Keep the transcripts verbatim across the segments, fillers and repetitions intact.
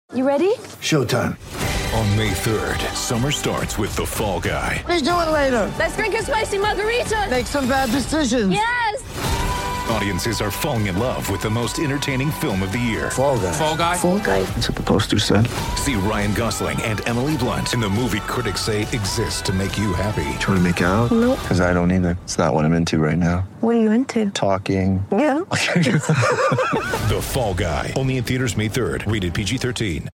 You ready? Showtime. On May third, summer starts with The Fall Guy. Let's do it later. Let's drink a spicy margarita. Make some bad decisions. Yes! Audiences are falling in love with the most entertaining film of the year. Fall Guy. Fall Guy? Fall Guy. That's what the poster said. See Ryan Gosling and Emily Blunt in the movie critics say exists to make you happy. Trying to make it out? Nope. Because I don't either. It's not what I'm into right now. What are you into? Talking. Yeah. The Fall Guy. Only in theaters May third. Rated P G thirteen.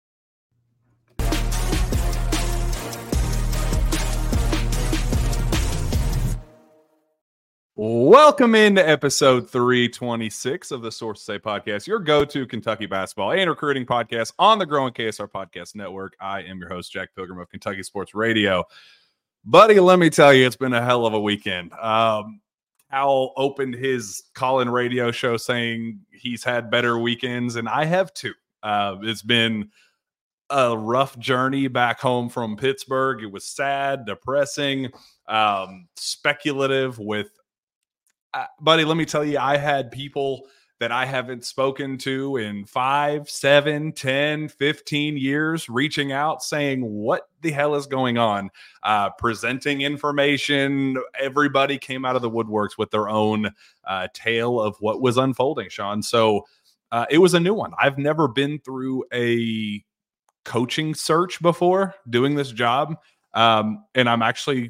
Welcome into episode three twenty-six of the Sources Say podcast, your go-to Kentucky basketball and recruiting podcast on the growing K S R Podcast Network. I am your host, Jack Pilgrim of Kentucky Sports Radio. Buddy, let me tell you, it's been a hell of a weekend. Um, Al opened his call-in radio show saying he's had better weekends, and I have too. Uh, it's been a rough journey back home from Pittsburgh. It was sad, depressing, um, speculative with Uh, buddy, let me tell you, I had people that I haven't spoken to in five, seven, ten, fifteen years reaching out saying, what the hell is going on? Uh, presenting information. Everybody came out of the woodworks with their own uh, tale of what was unfolding, Sean. So uh, it was a new one. I've never been through a coaching search before doing this job. Um, and I'm actually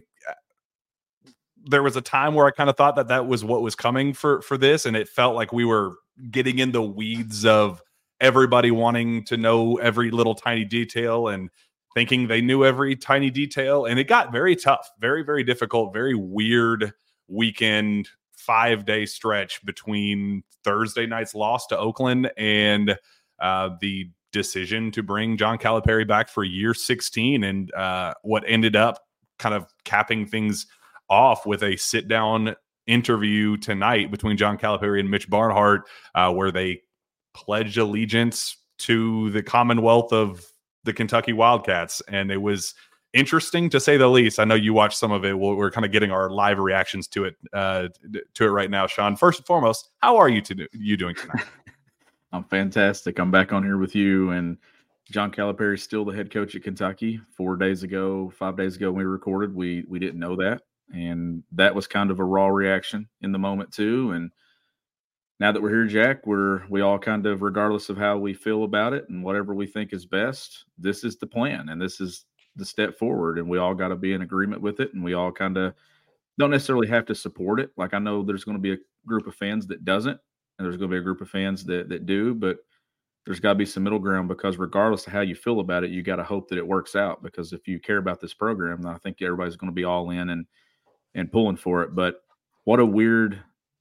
there was a time where I kind of thought that that was what was coming for, for this. And it felt like we were getting in the weeds of everybody wanting to know every little tiny detail and thinking they knew every tiny detail. And it got very tough, very, very difficult, very weird weekend, five day stretch between Thursday night's loss to Oakland and uh, the decision to bring John Calipari back for year sixteen. And uh, what ended up kind of capping things off with a sit down interview tonight between John Calipari and Mitch Barnhart, uh, where they pledged allegiance to the Commonwealth of the Kentucky Wildcats. And it was interesting to say the least. I know you watched some of it. We're, we're kind of getting our live reactions to it, uh, to it right now. Sean, first and foremost, how are you to do, you doing tonight? I'm fantastic. I'm back on here with you, and John Calipari is still the head coach at Kentucky. Four days ago, five days ago, when we recorded, we, we didn't know that. And that was kind of a raw reaction in the moment too. And now that we're here, Jack, we're we all kind of, regardless of how we feel about it and whatever we think is best, this is the plan and this is the step forward. And we all got to be in agreement with it. And we all kind of don't necessarily have to support it. Like, I know there's going to be a group of fans that doesn't, and there's going to be a group of fans that that do, but there's got to be some middle ground, because regardless of how you feel about it, you got to hope that it works out. Because if you care about this program, then I think everybody's going to be all in and and pulling for it. But what a weird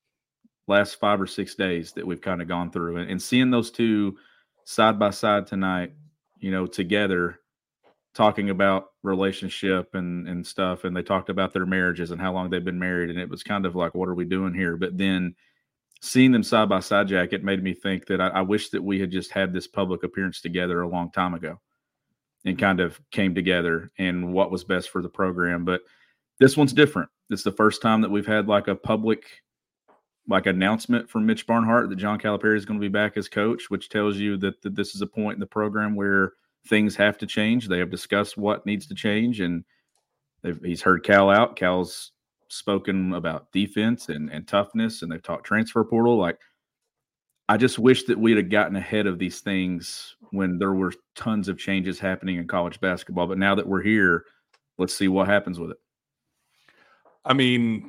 last five or six days that we've kind of gone through, and, and seeing those two side by side tonight, you know, together, talking about relationship and, and stuff. And they talked about their marriages and how long they've been married. And it was kind of like, what are we doing here? But then seeing them side by side, Jack, it made me think that I, I wish that we had just had this public appearance together a long time ago and kind of came together and what was best for the program. But this one's different. It's the first time that we've had like a public like announcement from Mitch Barnhart that John Calipari is going to be back as coach, which tells you that, that this is a point in the program where things have to change. They have discussed what needs to change, and they've, he's heard Cal out. Cal's spoken about defense and, and toughness, and they've talked transfer portal. Like, I just wish that we'd have gotten ahead of these things when there were tons of changes happening in college basketball. But now that we're here, let's see what happens with it. I mean,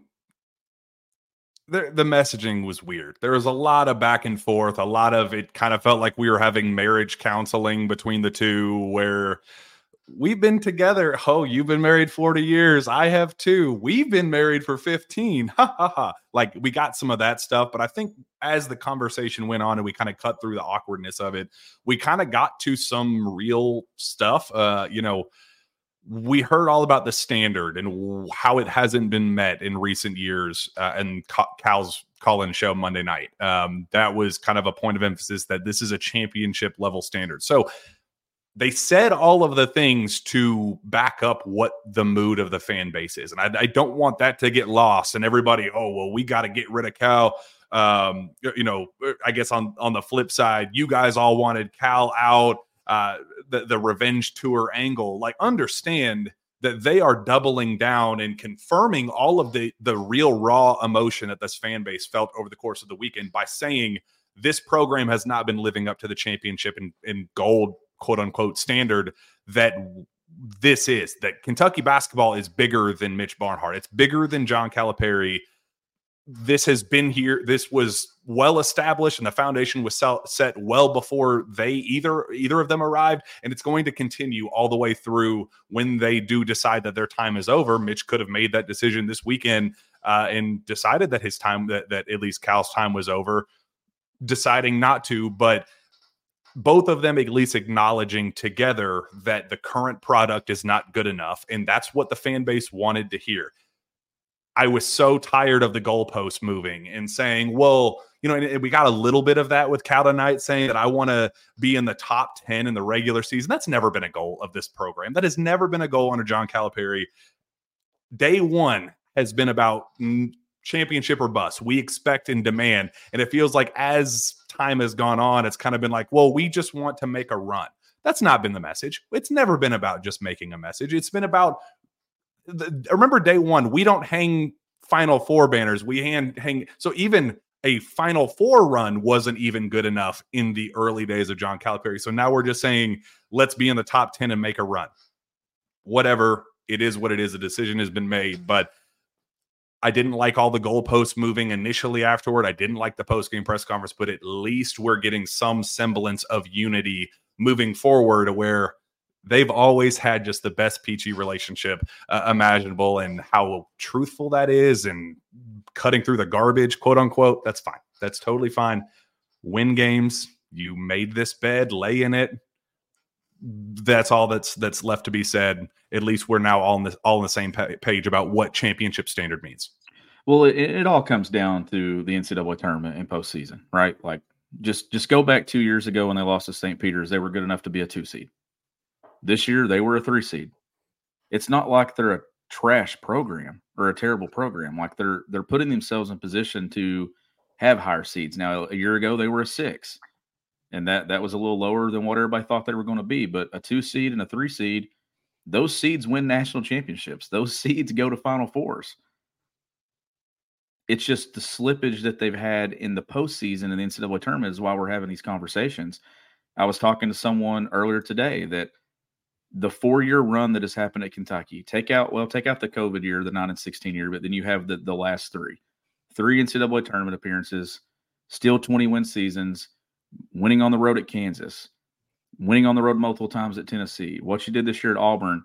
the, the messaging was weird. There was a lot of back and forth. A lot of it kind of felt like we were having marriage counseling between the two, where we've been together. Oh, you've been married forty years. I have too. We've been married for fifteen. Ha ha ha. Like, we got some of that stuff. But I think as the conversation went on and we kind of cut through the awkwardness of it, we kind of got to some real stuff. Uh, you know, we heard all about the standard and how it hasn't been met in recent years, uh, and Cal's call-in show Monday night. Um, that was kind of a point of emphasis that this is a championship level standard. So they said all of the things to back up what the mood of the fan base is. And I, I don't want that to get lost and everybody, oh, well, we got to get rid of Cal. Um, you know, I guess on, on the flip side, you guys all wanted Cal out. Uh, the, the revenge tour angle, like understand that they are doubling down and confirming all of the, the real raw emotion that this fan base felt over the course of the weekend by saying this program has not been living up to the championship and, and gold, quote unquote, standard that this is, that Kentucky basketball is bigger than Mitch Barnhart. It's bigger than John Calipari. This has been here. This was well established, and the foundation was set well before they either either of them arrived, and it's going to continue all the way through when they do decide that their time is over. Mitch could have made that decision this weekend uh, and decided that his time, that, that at least Cal's time was over, deciding not to, but both of them at least acknowledging together that the current product is not good enough, and that's what the fan base wanted to hear. I was so tired of the goalposts moving and saying, well, you know, and, and we got a little bit of that with Cal tonight saying that I want to be in the top ten in the regular season. That's never been a goal of this program. That has never been a goal under John Calipari. Day one has been about championship or bust. We expect and demand. And it feels like as time has gone on, it's kind of been like, well, we just want to make a run. That's not been the message. It's never been about just making a message. It's been about, the, remember day one, we don't hang Final Four banners. We hand, hang. So even a Final Four run wasn't even good enough in the early days of John Calipari. So now we're just saying, let's be in the top ten and make a run. Whatever, it is what it is. A decision has been made, but I didn't like all the goalposts moving initially afterward. I didn't like the post-game press conference, but at least we're getting some semblance of unity moving forward, where they've always had just the best peachy relationship uh, imaginable, and how truthful that is and cutting through the garbage, quote unquote. That's fine. That's totally fine. Win games. You made this bed, lay in it. That's all that's that's left to be said. At least we're now all on the all on the same page about what championship standard means. Well, it, it all comes down to the N C double A tournament and postseason, right? Like just just go back two years ago when they lost to Saint Peter's. They were good enough to be a two seed. This year they were a three seed. It's not like they're a trash program or a terrible program. Like they're they're putting themselves in position to have higher seeds. Now a year ago they were a six. And that, that was a little lower than what everybody thought they were going to be. But a two seed and a three seed, those seeds win national championships. Those seeds go to Final Fours. It's just the slippage that they've had in the postseason in the N C double A tournament is why we're having these conversations. I was talking to someone earlier today that the four-year run that has happened at Kentucky, take out, well, take out the COVID year, the nine and sixteen year, but then you have the, the last three. Three N C double A tournament appearances, still twenty-win seasons, winning on the road at Kansas, winning on the road multiple times at Tennessee, what you did this year at Auburn,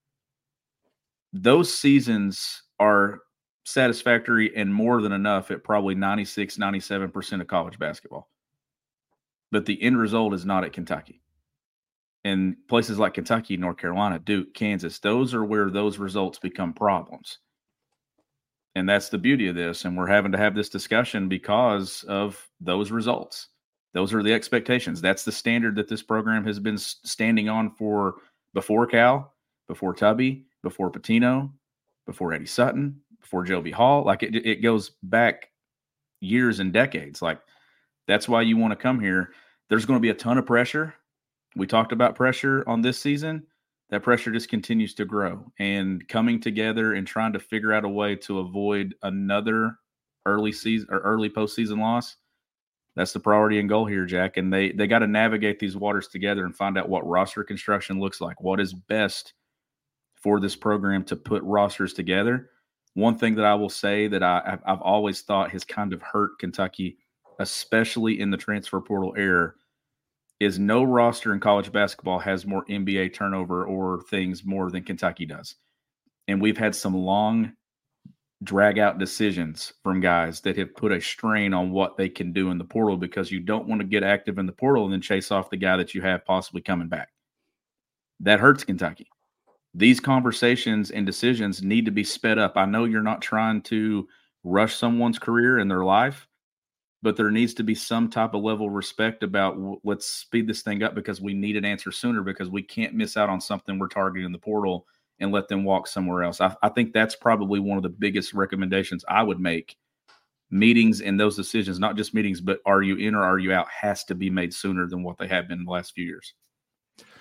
those seasons are satisfactory and more than enough at probably ninety-six, ninety-seven percent of college basketball. But the end result is not at Kentucky. And places like Kentucky, North Carolina, Duke, Kansas, those are where those results become problems. And that's the beauty of this. And we're having to have this discussion because of those results. Those are the expectations. That's the standard that this program has been standing on for before Cal, before Tubby, before Pitino, before Eddie Sutton, before Joe B. Hall. Like it, it goes back years and decades. Like that's why you want to come here. There's going to be a ton of pressure. We talked about pressure on this season. That pressure just continues to grow, and coming together and trying to figure out a way to avoid another early season or early postseason loss. That's the priority and goal here, Jack. And they they got to navigate these waters together and find out what roster construction looks like, what is best for this program to put rosters together. One thing that I will say that I, I've always thought has kind of hurt Kentucky, especially in the transfer portal era, is no roster in college basketball has more N B A turnover or things more than Kentucky does. And we've had some long drag out decisions from guys that have put a strain on what they can do in the portal, because you don't want to get active in the portal and then chase off the guy that you have possibly coming back. That hurts Kentucky. These conversations and decisions need to be sped up. I know you're not trying to rush someone's career in their life, but there needs to be some type of level of respect about let's speed this thing up because we need an answer sooner, because we can't miss out on something we're targeting in the portal and let them walk somewhere else. I, I think that's probably one of the biggest recommendations I would make. Meetings and those decisions, not just meetings, but are you in or are you out, has to be made sooner than what they have been in the last few years.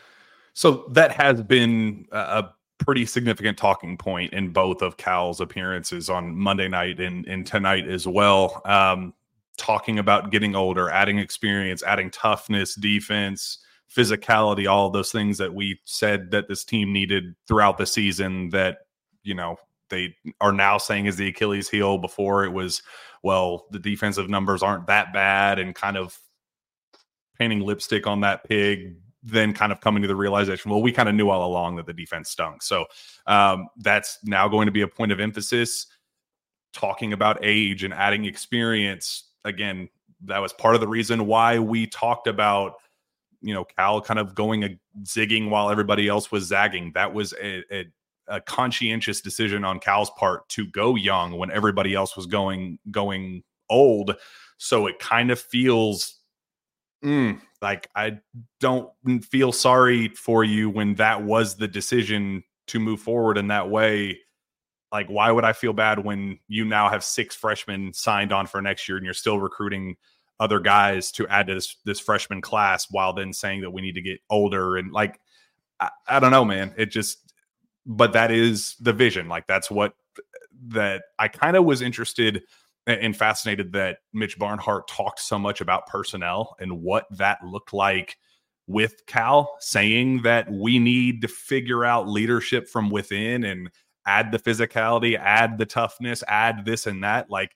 So that has been a pretty significant talking point in both of Cal's appearances on Monday night and, and tonight as well. Um, talking about getting older, adding experience, adding toughness, defense, physicality, all of those things that we said that this team needed throughout the season that, you know, they are now saying is the Achilles heel. Before it was, well, the defensive numbers aren't that bad, and kind of painting lipstick on that pig, then kind of coming to the realization, well, we kind of knew all along that the defense stunk. So um, that's now going to be a point of emphasis. Talking about age and adding experience. Again, that was part of the reason why we talked about, you know, Cal kind of going a zigging while everybody else was zagging. That was a, a, a conscientious decision on Cal's part to go young when everybody else was going going old. So it kind of feels mm, like I don't feel sorry for you when that was the decision to move forward in that way. Like, why would I feel bad when you now have six freshmen signed on for next year and you're still recruiting other guys to add to this, this freshman class while then saying that we need to get older? And like, I, I don't know, man. It just, but that is the vision. Like, that's what that I kind of was interested and fascinated that Mitch Barnhart talked so much about personnel and what that looked like with Cal, saying that we need to figure out leadership from within and add the physicality, add the toughness, add this and that. Like,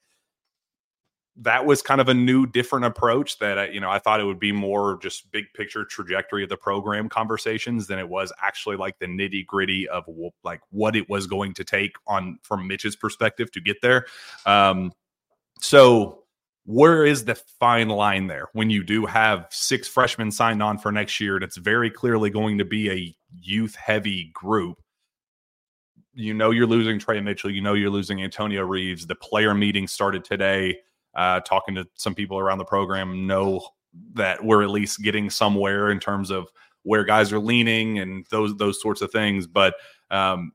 that was kind of a new, different approach that, I, you know, I thought it would be more just big picture trajectory of the program conversations than it was actually like the nitty gritty of like what it was going to take on from Mitch's perspective to get there. Um, so where is the fine line there when you do have six freshmen signed on for next year? And it's very clearly going to be a youth heavy group. You know, you're losing Trey Mitchell. You know, you're losing Antonio Reeves. The player meeting started today. Uh, talking to some people around the program, know that we're at least getting somewhere in terms of where guys are leaning and those those sorts of things. But um,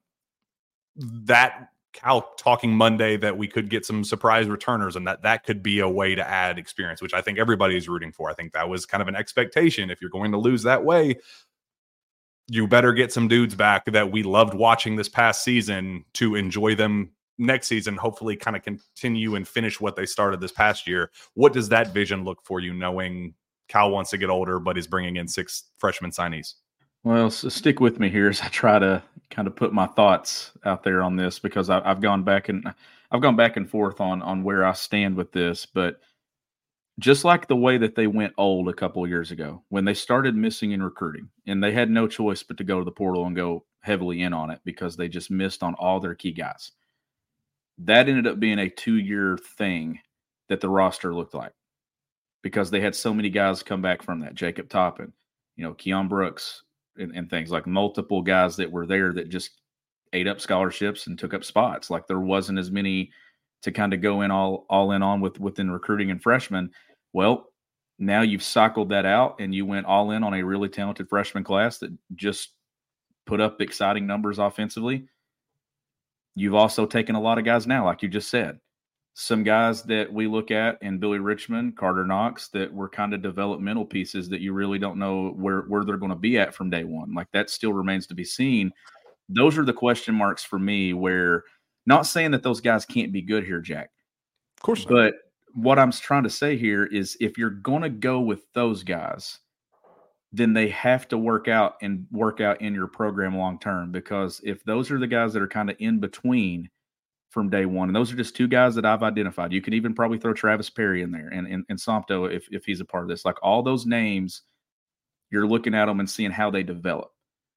that Cal talking Monday that we could get some surprise returners and that that could be a way to add experience, which I think everybody is rooting for. I think that was kind of an expectation. If you're going to lose that way, you better get some dudes back that we loved watching this past season to enjoy them next season, hopefully kind of continue and finish what they started this past year. What does that vision look for you, knowing Cal wants to get older, but is bringing in six freshman signees? Well, so stick with me here as I try to kind of put my thoughts out there on this, because I, I've gone back and I've gone back and forth on, on where I stand with this. But just like the way that they went old a couple of years ago when they started missing in recruiting, and they had no choice but to go to the portal and go heavily in on it because they just missed on all their key guys. That ended up being a two-year thing that the roster looked like because they had so many guys come back from that. Jacob Toppin, you know, Keon Brooks, and, and things like multiple guys that were there that just ate up scholarships and took up spots. Like, there wasn't as many to kind of go in all, all in on with within recruiting and freshmen. Well, now you've cycled that out and you went all in on a really talented freshman class that just put up exciting numbers offensively. You've also taken a lot of guys now, like you just said. Some guys that we look at in Billy Richmond, Carter Knox, that were kind of developmental pieces that you really don't know where, where they're going to be at from day one. Like, that still remains to be seen. Those are the question marks for me, where, not saying that those guys can't be good here, Jack. Of course not. But what I'm trying to say here is, if you're going to go with those guys, then they have to work out and work out in your program long-term, because if those are the guys that are kind of in between from day one, and those are just two guys that I've identified, you can even probably throw Travis Perry in there and, and, and Sompto if, if he's a part of this. Like, all those names, you're looking at them and seeing how they develop.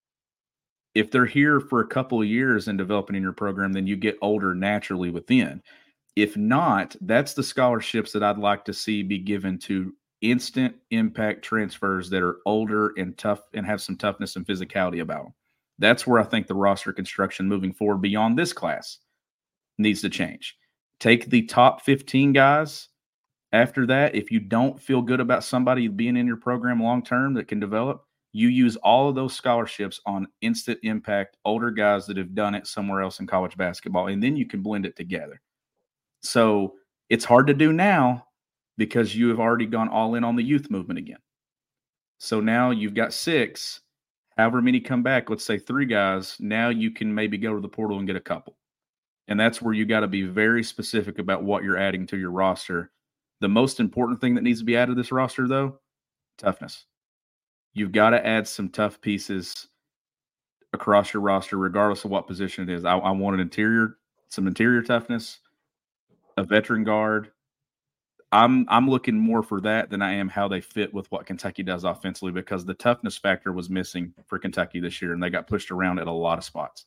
If they're here for a couple of years and developing in your program, then you get older naturally within. If not, that's the scholarships that I'd like to see be given to instant impact transfers that are older and tough and have some toughness and physicality about them. That's where I think the roster construction moving forward beyond this class needs to change. Take the top fifteen guys. After that, if you don't feel good about somebody being in your program long-term that can develop, you use all of those scholarships on instant impact, older guys that have done it somewhere else in college basketball, and then you can blend it together. So it's hard to do now, because you have already gone all in on the youth movement again. So now you've got six. however many come back, let's say three guys, now you can maybe go to the portal and get a couple. And that's where you got to be very specific about what you're adding to your roster. The most important thing that needs to be added to this roster, though, toughness. You've got to add some tough pieces across your roster, regardless of what position it is. I, I want an interior, some interior toughness, a veteran guard. I'm I'm looking more for that than I am how they fit with what Kentucky does offensively, because the toughness factor was missing for Kentucky this year, and they got pushed around at a lot of spots.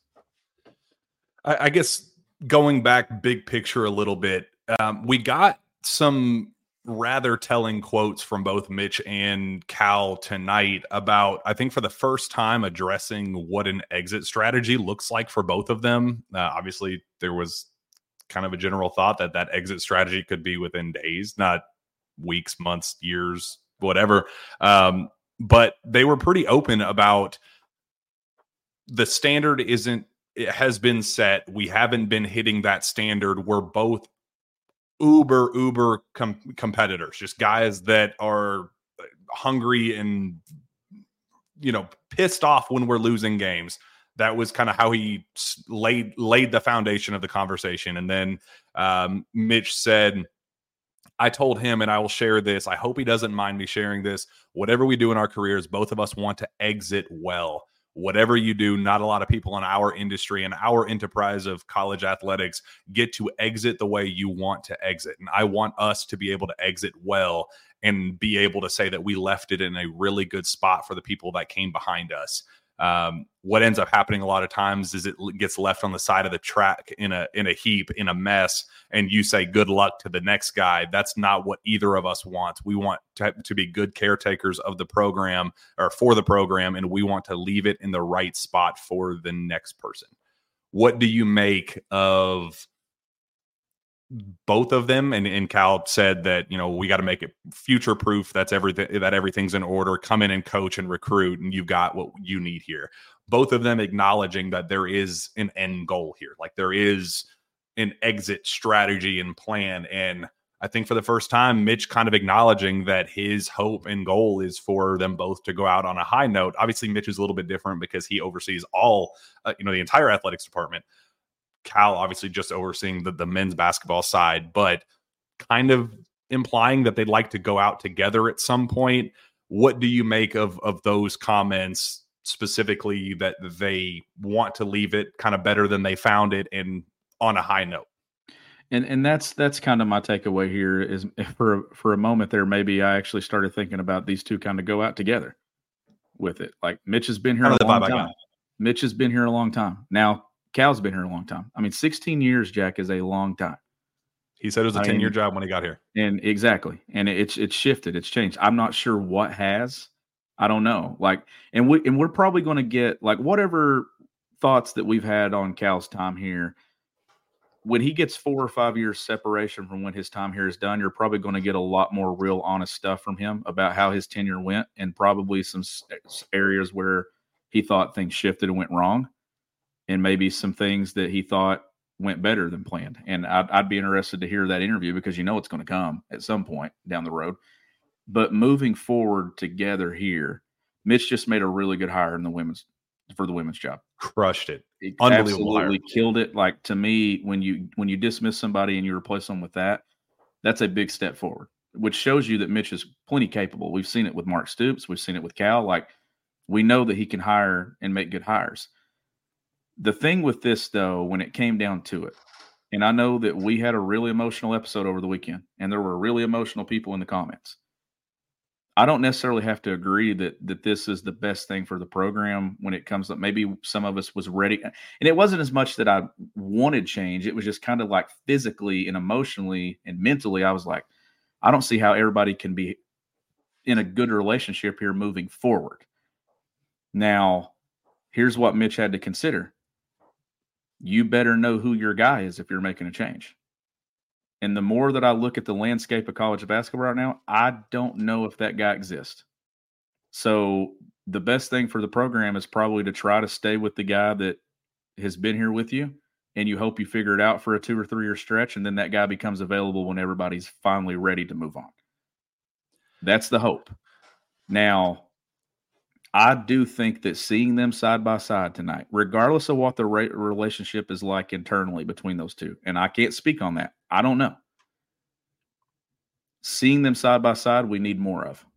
I, I guess going back big picture a little bit, um, we got some rather telling quotes from both Mitch and Cal tonight about, I think for the first time, addressing what an exit strategy looks like for both of them. Uh, obviously, there was kind of a general thought that that exit strategy could be within days, not weeks, months, years, whatever. Um, but they were pretty open about the standard isn't, it has been set. We haven't been hitting that standard. We're both uber, uber com- competitors, just guys that are hungry and, you know, pissed off when we're losing games. That was kind of how he laid laid the foundation of the conversation. And then um, Mitch said, I told him, and I will share this, I hope he doesn't mind me sharing this. Whatever we do in our careers, both of us want to exit well. Whatever you do, not a lot of people in our industry and our enterprise of college athletics get to exit the way you want to exit. And I want us to be able to exit well and be able to say that we left it in a really good spot for the people that came behind us. Um, what ends up happening a lot of times is it gets left on the side of the track in a in a heap, in a mess, and you say good luck to the next guy. That's not what either of us wants. We want to, to be good caretakers of the program or for the program, and we want to leave it in the right spot for the next person. What do you make of both of them? And, and Cal said that, you know, we got to make it future proof. That's everything, that everything's in order. Come in and coach and recruit, and you've got what you need here. Both of them acknowledging that there is an end goal here. Like there is an exit strategy and plan. And I think for the first time, Mitch kind of acknowledging that his hope and goal is for them both to go out on a high note. Obviously, Mitch is a little bit different because he oversees all, uh, you know, the entire athletics department. Cal obviously just overseeing the, the men's basketball side, but kind of implying that they'd like to go out together at some point. What do you make of, of those comments specifically, that they want to leave it kind of better than they found it and on a high note? And and that's that's kind of my takeaway here is for, for a moment there, maybe I actually started thinking about these two kind of go out together with it. Like Mitch has been here a long time. Mitch has been here a long time. Now, Cal's been here a long time. I mean, sixteen years, Jack, is a long time. He said it was a ten-year job when he got here. And exactly. And it's it's shifted. It's changed. I'm not sure what has. I don't know. Like, and we and we're probably going to get like whatever thoughts that we've had on Cal's time here. When he gets four or five years separation from when his time here is done, you're probably going to get a lot more real honest stuff from him about how his tenure went, and probably some areas where he thought things shifted and went wrong, and maybe some things that he thought went better than planned. And I'd, I'd be interested to hear that interview, because you know it's going to come at some point down the road. But moving forward together here, Mitch just made a really good hire in the women's for the women's job. Crushed it. It Unbelievable absolutely hire. Killed it. Like, to me, when you when you dismiss somebody and you replace them with that, that's a big step forward, which shows you that Mitch is plenty capable. We've seen it with Mark Stoops. We've seen it with Cal. Like, we know that he can hire and make good hires. The thing with this, though, when it came down to it, and I know that we had a really emotional episode over the weekend, and there were really emotional people in the comments. I don't necessarily have to agree that that this is the best thing for the program when it comes up. Maybe some of us was ready. And it wasn't as much that I wanted change. It was just kind of like physically and emotionally and mentally, I was like, I don't see how everybody can be in a good relationship here moving forward. Now, here's what Mitch had to consider. You better know who your guy is if you're making a change. And the more that I look at the landscape of college basketball right now, I don't know if that guy exists. So the best thing for the program is probably to try to stay with the guy that has been here with you, and you hope you figure it out for a two or three year stretch, and then that guy becomes available when everybody's finally ready to move on. That's the hope. Now, I do think that seeing them side by side tonight, regardless of what the re- relationship is like internally between those two, and I can't speak on that. I don't know. Seeing them side by side, we need more of.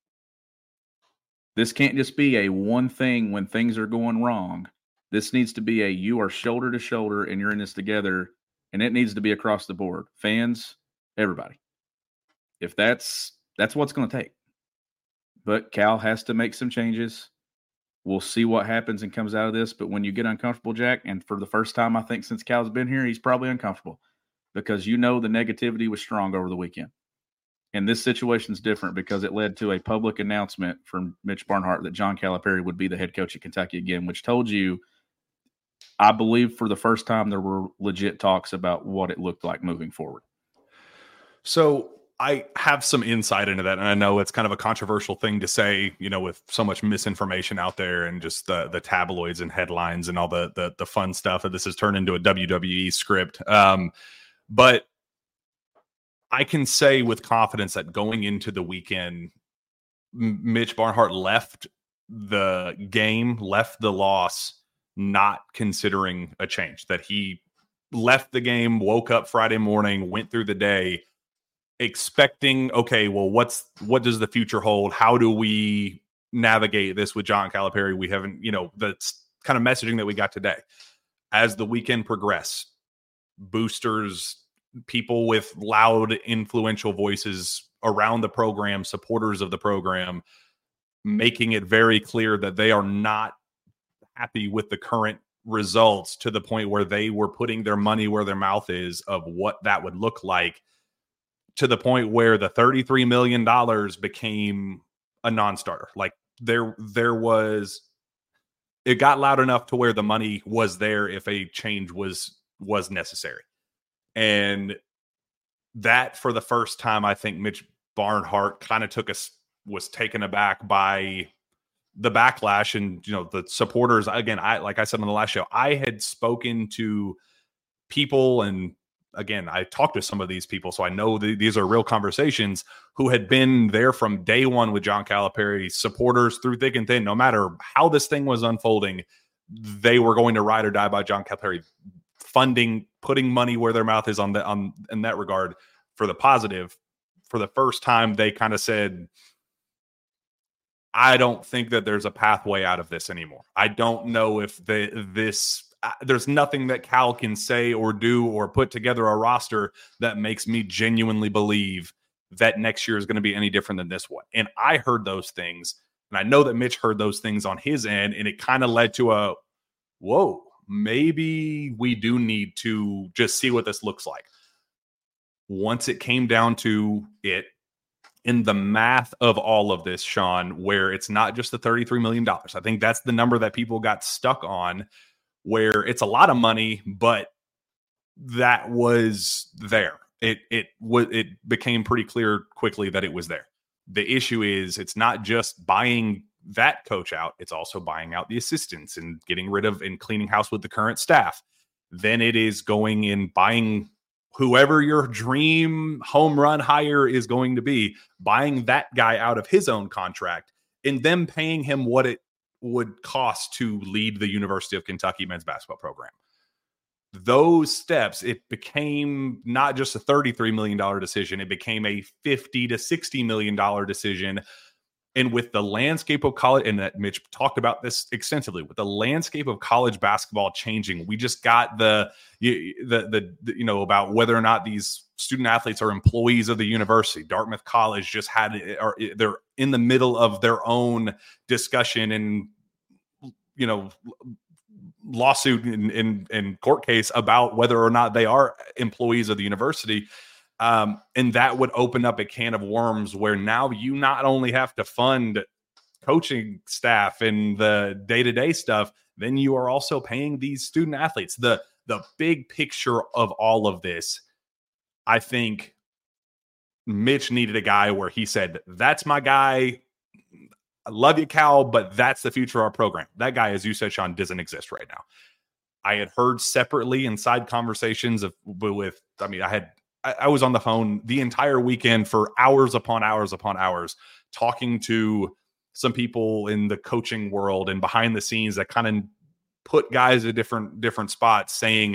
This can't just be a one thing when things are going wrong. This needs to be a you are shoulder to shoulder and you're in this together, and it needs to be across the board. Fans, everybody. If that's that's what's going to take. But Cal has to make some changes. We'll see what happens and comes out of this. But when you get uncomfortable, Jack, and for the first time, I think since Cal's been here, he's probably uncomfortable because you know the negativity was strong over the weekend. And this situation is different because it led to a public announcement from Mitch Barnhart that John Calipari would be the head coach at Kentucky again, which told you, I believe for the first time, there were legit talks about what it looked like moving forward. So I have some insight into that, and I know it's kind of a controversial thing to say, you know, with so much misinformation out there and just the the tabloids and headlines and all the the, the fun stuff that this has turned into a W W E script. Um, but I can say with confidence that going into the weekend, Mitch Barnhart left the game, left the loss, not considering a change. That he left the game, woke up Friday morning, went through the day, expecting, okay, well, what's what does the future hold? How do we navigate this with John Calipari? We haven't, you know, that's kind of messaging that we got today. As the weekend progressed, boosters, people with loud, influential voices around the program, supporters of the program, making it very clear that they are not happy with the current results to the point where they were putting their money where their mouth is of what that would look like, to the point where the thirty-three million dollars became a non-starter. Like there, there was, it got loud enough to where the money was there if a change was, was necessary. And that, for the first time, I think Mitch Barnhart kind of took us, was taken aback by the backlash and, you know, the supporters. Again, I, like I said on the last show, I had spoken to people, and again, I talked to some of these people, so I know th- these are real conversations, who had been there from day one with John Calipari, supporters through thick and thin. No matter how this thing was unfolding, they were going to ride or die by John Calipari, funding, putting money where their mouth is on the on in that regard for the positive. For the first time, they kind of said, I don't think that there's a pathway out of this anymore. I don't know if the, this, uh, there's nothing that Cal can say or do or put together a roster that makes me genuinely believe that next year is going to be any different than this one. And I heard those things, and I know that Mitch heard those things on his end, and it kind of led to a, whoa, maybe we do need to just see what this looks like. Once it came down to it, in the math of all of this, Sean, where it's not just the thirty-three million dollars. I think that's the number that people got stuck on, where it's a lot of money, but that was there. It it was it became pretty clear quickly that it was there. The issue is it's not just buying that coach out, it's also buying out the assistants and getting rid of and cleaning house with the current staff. Then it is going and buying whoever your dream home run hire is going to be, buying that guy out of his own contract and then paying him what it would cost to lead the University of Kentucky men's basketball program. Those steps, it became not just a thirty-three million dollars decision, it became a fifty to sixty million dollars decision. And with the landscape of college, and that Mitch talked about this extensively, with the landscape of college basketball changing, we just got the, the, the, the you know, about whether or not these student athletes are employees of the university. Dartmouth College just had, or they're in the middle of their own discussion and, you know, lawsuit and, and, and court case about whether or not they are employees of the university. Um, and that would open up a can of worms where now you not only have to fund coaching staff and the day-to-day stuff, then you are also paying these student athletes. The, the big picture of all of this, I think Mitch needed a guy where he said, that's my guy. I love you, Cal, but that's the future of our program. That guy, as you said, Sean, doesn't exist right now. I had heard separately inside conversations of with, I mean, I had, I was on the phone the entire weekend for hours upon hours upon hours talking to some people in the coaching world and behind the scenes that kind of put guys at different different spots saying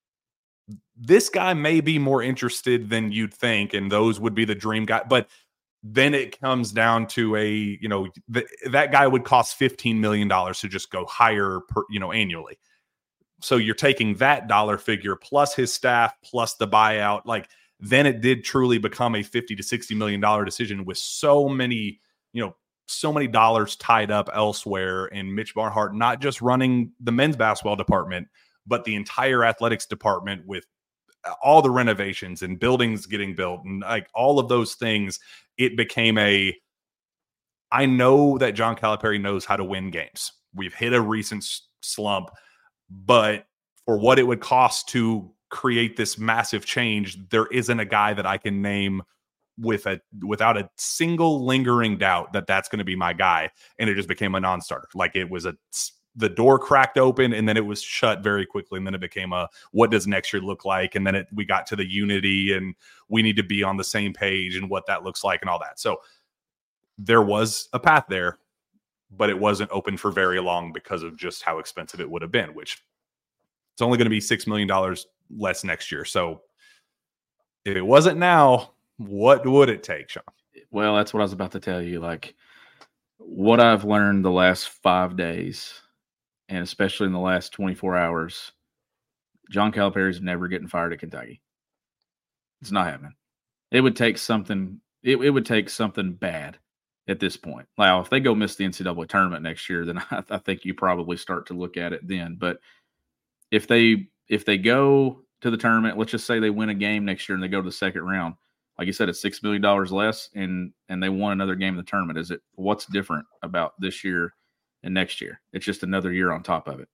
this guy may be more interested than you'd think, and those would be the dream guy. But then it comes down to a, you know, th- that guy would cost fifteen million dollars to just go hire per, you know, annually. So you're taking that dollar figure plus his staff plus the buyout. Like, then it did truly become a fifty to sixty million dollars decision with so many, you know, so many dollars tied up elsewhere. And Mitch Barnhart, not just running the men's basketball department, but the entire athletics department with all the renovations and buildings getting built and like all of those things. It became a, I know that John Calipari knows how to win games. We've hit a recent slump, but for what it would cost to create this massive change, there isn't a guy that I can name with a without a single lingering doubt that that's going to be my guy. And it just became a non-starter. Like it was a the door cracked open and then it was shut very quickly. And then it became a, what does next year look like? And then it, we got to the unity and we need to be on the same page and what that looks like and all that. So there was a path there, but it wasn't open for very long because of just how expensive it would have been, which it's only going to be six million dollars less next year. So if it wasn't now, what would it take, Sean? Well, that's what I was about to tell you. Like what I've learned the last five days, and especially in the last twenty-four hours, John Calipari is never getting fired at Kentucky. It's not happening. It would take something. It, it would take something bad at this point. Now, if they go miss the N C double A tournament next year, then I, I think you probably start to look at it then. But if they if they go to the tournament, let's just say they win a game next year and they go to the second round, like you said, it's six million dollars less, and and they won another game in the tournament. Is it what's different about this year and next year? It's just another year on top of it.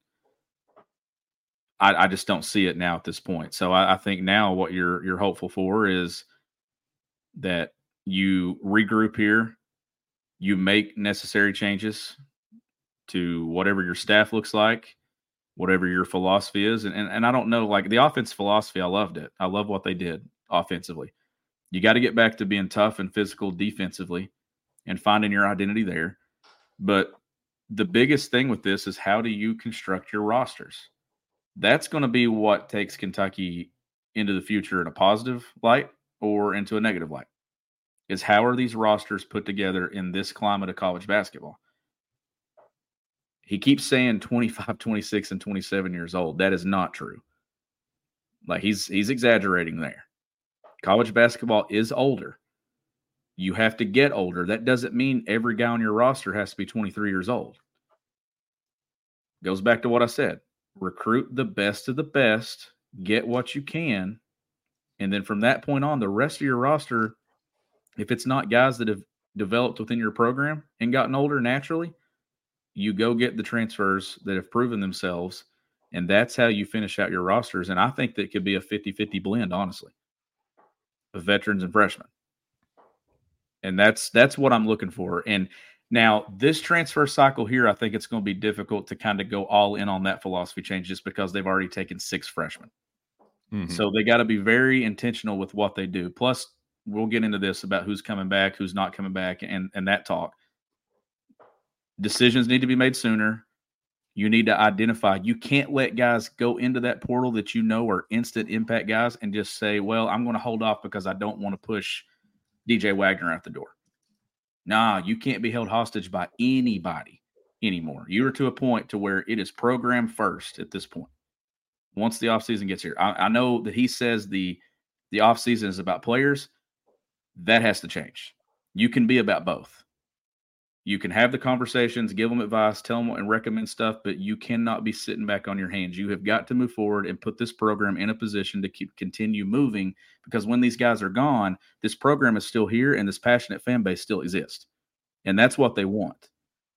I, I just don't see it now at this point. So I, I think now what you're you're hopeful for is that you regroup here, you make necessary changes to whatever your staff looks like, whatever your philosophy is. And, and, and I don't know, like the offense philosophy, I loved it. I love what they did offensively. You got to get back to being tough and physical defensively and finding your identity there. But the biggest thing with this is how do you construct your rosters? That's going to be what takes Kentucky into the future in a positive light or into a negative light, is how are these rosters put together in this climate of college basketball? He keeps saying twenty-five, twenty-six, and twenty-seven years old. That is not true. Like he's he's exaggerating there. College basketball is older. You have to get older. That doesn't mean every guy on your roster has to be twenty-three years old. Goes back to what I said. Recruit the best of the best, get what you can, and then from that point on, the rest of your roster, if it's not guys that have developed within your program and gotten older naturally, you go get the transfers that have proven themselves, and that's how you finish out your rosters. And I think that could be a fifty-fifty blend, honestly, of veterans and freshmen. And that's that's what I'm looking for. And now this transfer cycle here, I think it's going to be difficult to kind of go all in on that philosophy change just because they've already taken six freshmen. Mm-hmm. So they got to be very intentional with what they do. Plus, we'll get into this about who's coming back, who's not coming back, and, and that talk. Decisions need to be made sooner. You need to identify. You can't let guys go into that portal that you know are instant impact guys and just say, well, I'm going to hold off because I don't want to push D J Wagner out the door. Nah, you can't be held hostage by anybody anymore. You are to a point to where it is program first at this point. Once the offseason gets here. I, I know that he says the, the offseason is about players. That has to change. You can be about both. You can have the conversations, give them advice, tell them and recommend stuff, but you cannot be sitting back on your hands. You have got to move forward and put this program in a position to keep continue moving, because when these guys are gone, this program is still here and this passionate fan base still exists. And that's what they want.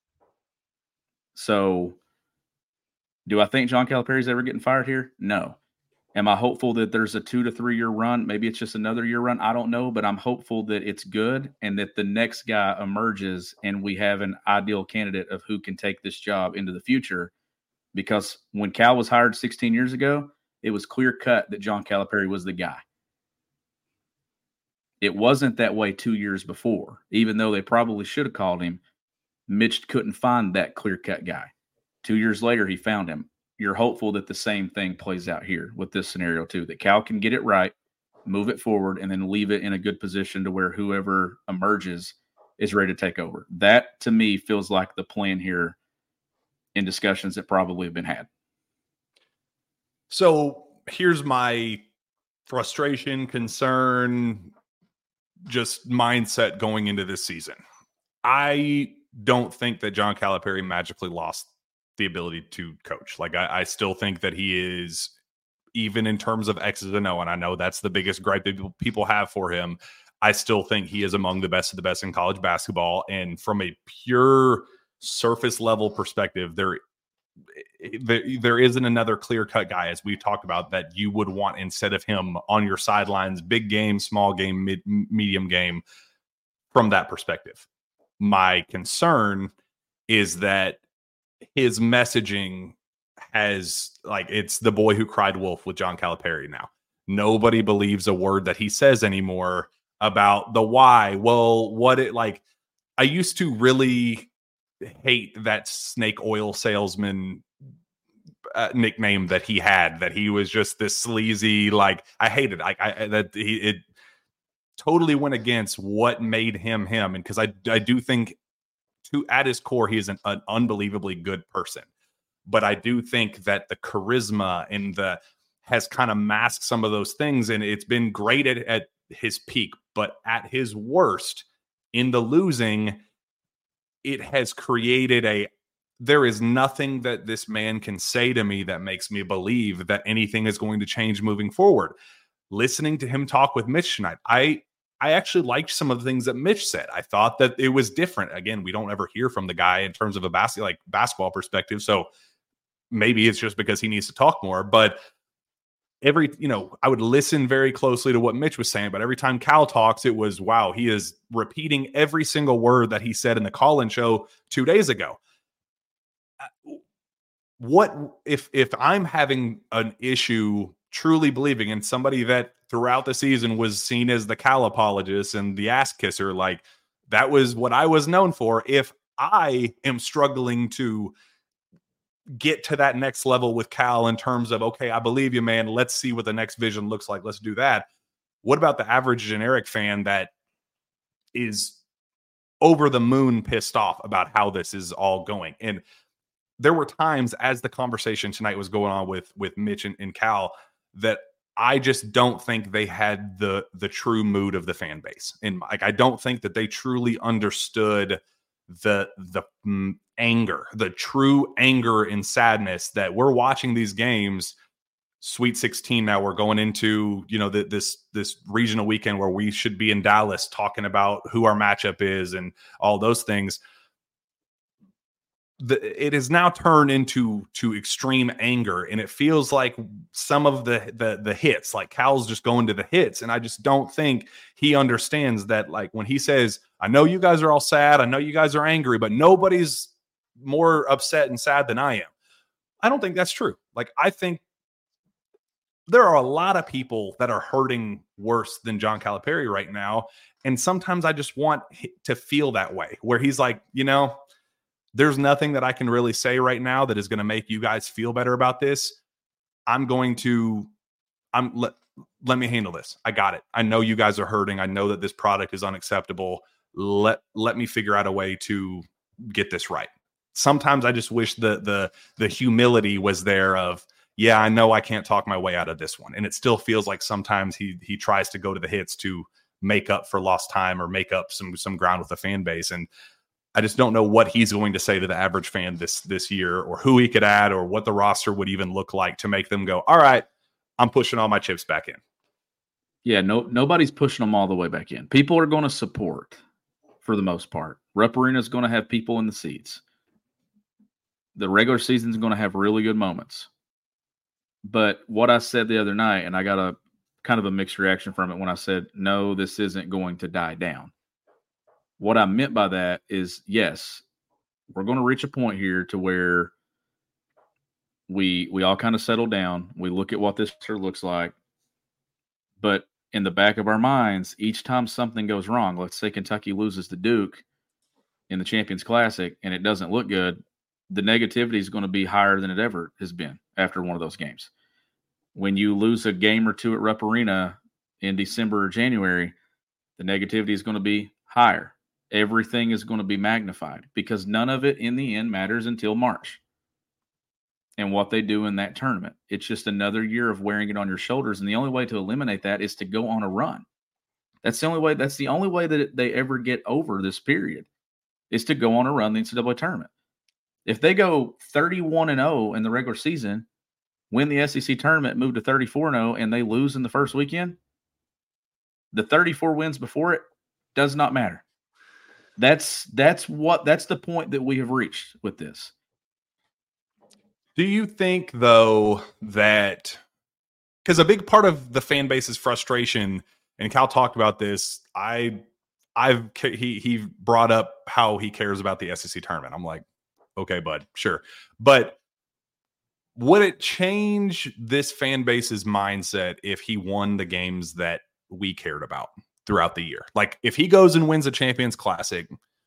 So do I think John Calipari is ever getting fired here? No. Am I hopeful that there's a two to three year run? Maybe it's just another year run. I don't know, but I'm hopeful that it's good and that the next guy emerges and we have an ideal candidate of who can take this job into the future. Because when Cal was hired sixteen years ago, it was clear cut that John Calipari was the guy. It wasn't that way two years before, even though they probably should have called him. Mitch couldn't find that clear-cut guy. Two years later, he found him. You're hopeful that the same thing plays out here with this scenario too, that Cal can get it right, move it forward, and then leave it in a good position to where whoever emerges is ready to take over. That, to me, feels like the plan here in discussions that probably have been had. So here's my frustration, concern, just mindset going into this season. I don't think that John Calipari magically lost the ability to coach. Like I, I still think that he is, even in terms of X's and O, and I know that's the biggest gripe that people, people have for him. I still think he is among the best of the best in college basketball. And from a pure surface level perspective, there, there, there isn't another clear cut guy, as we've talked about, that you would want instead of him on your sidelines, big game, small game, mid, medium game, from that perspective. My concern is that his messaging has, like, it's the boy who cried wolf with John Calipari now. Nobody believes a word that he says anymore about the why. Well, what it like, I used to really hate that snake oil salesman uh, nickname that he had, that he was just this sleazy, like, I hated I, I that he, it totally went against what made him him. And because I, I do think to at his core, he is an, an unbelievably good person. But I do think that the charisma and the has kind of masked some of those things. And it's been great at, at his peak, but at his worst in the losing, it has created a, there is nothing that this man can say to me that makes me believe that anything is going to change moving forward. Listening to him talk with Mitch tonight, I, I actually liked some of the things that Mitch said. I thought that it was different. Again, we don't ever hear from the guy in terms of a bas- like basketball perspective. So maybe it's just because he needs to talk more, but every, you know, I would listen very closely to what Mitch was saying, but every time Cal talks, it was, wow, he is repeating every single word that he said in the call-in show two days ago. What if, if I'm having an issue truly believing in somebody that throughout the season was seen as the Cal apologist and the ass kisser, like that was what I was known for. If I am struggling to get to that next level with Cal in terms of, okay, I believe you, man, let's see what the next vision looks like, let's do that. What about the average generic fan that is over the moon pissed off about how this is all going? And there were times as the conversation tonight was going on with with Mitch and, and Cal that I just don't think they had the the true mood of the fan base. And like, I don't think that they truly understood the the mm, anger, the true anger and sadness that we're watching these games. Sweet sixteen now, we're going into, you know, the, this this regional weekend where we should be in Dallas talking about who our matchup is and all those things. The, it has now turned into to extreme anger, and it feels like some of the, the the hits, like Cal's just going to the hits, and I just don't think he understands that. Like when he says, "I know you guys are all sad, I know you guys are angry, but nobody's more upset and sad than I am." I don't think that's true. Like I think there are a lot of people that are hurting worse than John Calipari right now, and sometimes I just want to feel that way, where he's like, you know, there's nothing that I can really say right now that is going to make you guys feel better about this. I'm going to, I'm let, let me handle this. I got it. I know you guys are hurting. I know that this product is unacceptable. Let, let me figure out a way to get this right. Sometimes I just wish the, the, the humility was there of, yeah, I know I can't talk my way out of this one. And it still feels like sometimes he, he tries to go to the hits to make up for lost time or make up some, some ground with the fan base. And I just don't know what he's going to say to the average fan this this year, or who he could add, or what the roster would even look like to make them go, all right, I'm pushing all my chips back in. Yeah, no, nobody's pushing them all the way back in. People are going to support for the most part. Rupp Arena is going to have people in the seats. The regular season is going to have really good moments. But what I said the other night, and I got a kind of a mixed reaction from it when I said, no, this isn't going to die down. What I meant by that is, yes, we're going to reach a point here to where we we all kind of settle down. We look at what this looks like. But in the back of our minds, each time something goes wrong, let's say Kentucky loses to Duke, in the Champions Classic and it doesn't look good, the negativity is going to be higher than it ever has been after one of those games. When you lose a game or two at Rupp Arena in December or January, the negativity is going to be higher. Everything is going to be magnified because none of it in the end matters until March and what they do in that tournament. It's just another year of wearing it on your shoulders. And the only way to eliminate that is to go on a run. That's the only way. That's the only way that they ever get over this period is to go on a run the N C double A tournament. If they go thirty-one and oh in the regular season, win the S E C tournament, move to thirty-four and oh, and they lose in the first weekend, the thirty-four wins before it does not matter. That's that's what that's the point that we have reached with this. Do you think, though, that because a big part of the fan base's frustration, and Cal talked about this, I, I've he he brought up how he cares about the S E C tournament. I'm like, okay, bud, sure, but would it change this fan base's mindset if he won the games that we cared about throughout the year? Like, if he goes and wins a Champions Classic,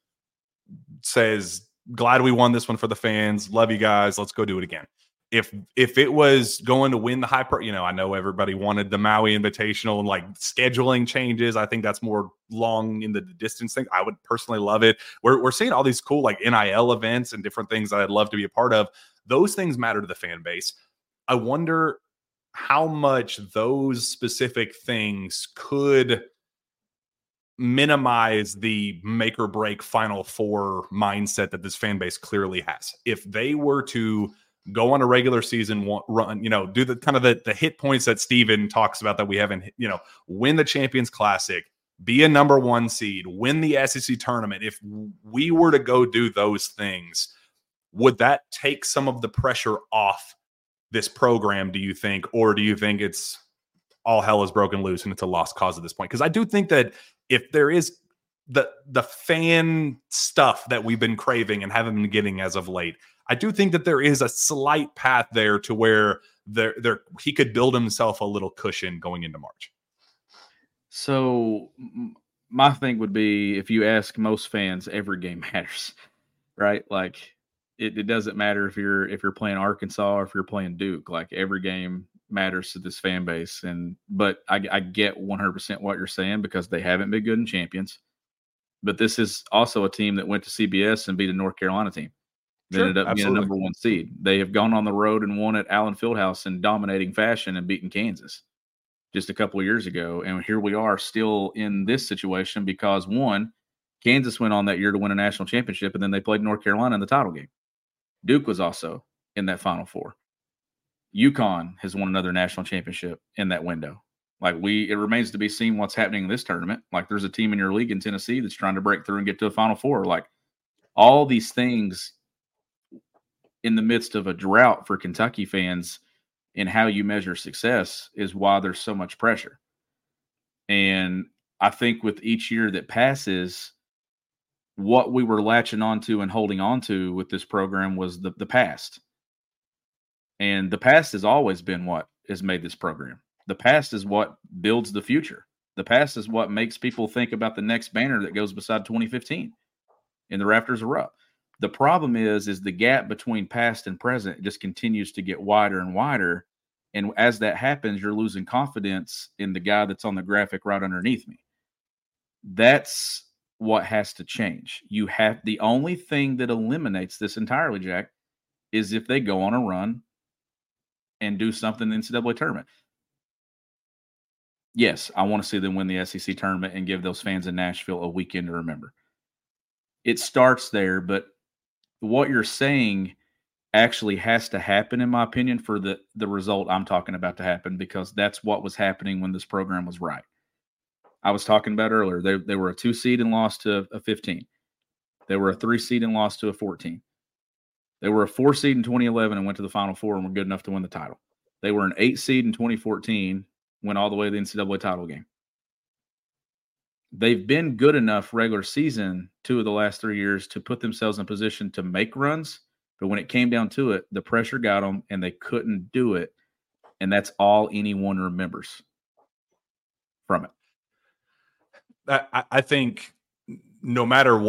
says, glad we won this one for the fans, love you guys, let's go do it again. If if it was going to win the high, pro, you know, I know everybody wanted the Maui Invitational and like scheduling changes. I think that's more long in the distance thing. I would personally love it. We're we're seeing all these cool like N I L events and different things that I'd love to be a part of. Those things matter to the fan base. I wonder how much those specific things could minimize the make or break Final Four mindset that this fan base clearly has. If they were to go on a regular season run, you know, do the kind of the, the hit points that Steven talks about that we haven't, you know, win the Champions Classic, be a number one seed, win the S E C tournament. If we were to go do those things, would that take some of the pressure off this program, do you think? Or do you think it's all hell is broken loose and it's a lost cause at this point? Because I do think that if there is the the fan stuff that we've been craving and haven't been getting as of late, I do think that there is a slight path there to where there there he could build himself a little cushion going into March. So my thing would be, if you ask most fans, every game matters, right? Like it, it doesn't matter if you're if you're playing Arkansas or if you're playing Duke. Like every game matters to this fan base. And but I, I get one hundred percent what you're saying because they haven't been good in champions. But this is also a team that went to C B S and beat a North Carolina team. They Sure, ended up absolutely. being a number one seed. They have gone on the road and won at Allen Fieldhouse in dominating fashion and beaten Kansas just a couple of years ago. And here we are still in this situation because, one, Kansas went on that year to win a national championship, and then they played North Carolina in the title game. Duke was also in that Final Four. UConn has won another national championship in that window. Like we, it remains to be seen what's happening in this tournament. Like there's a team in your league in Tennessee that's trying to break through and get to a Final Four. Like all these things in the midst of a drought for Kentucky fans in how you measure success is why there's so much pressure. And I think with each year that passes, what we were latching onto and holding on to with this program was the, the past. And the past has always been what has made this program. The past is what builds the future. The past is what makes people think about the next banner that goes beside twenty fifteen in the Rafters of Rupp. The problem is, is the gap between past and present just continues to get wider and wider. And as that happens, you're losing confidence in the guy that's on the graphic right underneath me. That's what has to change. You have the only thing that eliminates this entirely, Jack, is if they go on a run and do something in the N C double A tournament. Yes, I want to see them win the S E C tournament and give those fans in Nashville a weekend to remember. It starts there, but what you're saying actually has to happen, in my opinion, for the, the result I'm talking about to happen, because that's what was happening when this program was right. I was talking about earlier, they, they were a two seed and lost to a fifteen. They were a three seed and lost to a fourteen. They were a four seed in twenty eleven and went to the Final Four and were good enough to win the title. They were an eight seed in twenty fourteen, went all the way to the N C double A title game. They've been good enough regular season two of the last three years to put themselves in position to make runs. But when it came down to it, the pressure got them and they couldn't do it. And that's all anyone remembers from it. I, I think no matter what,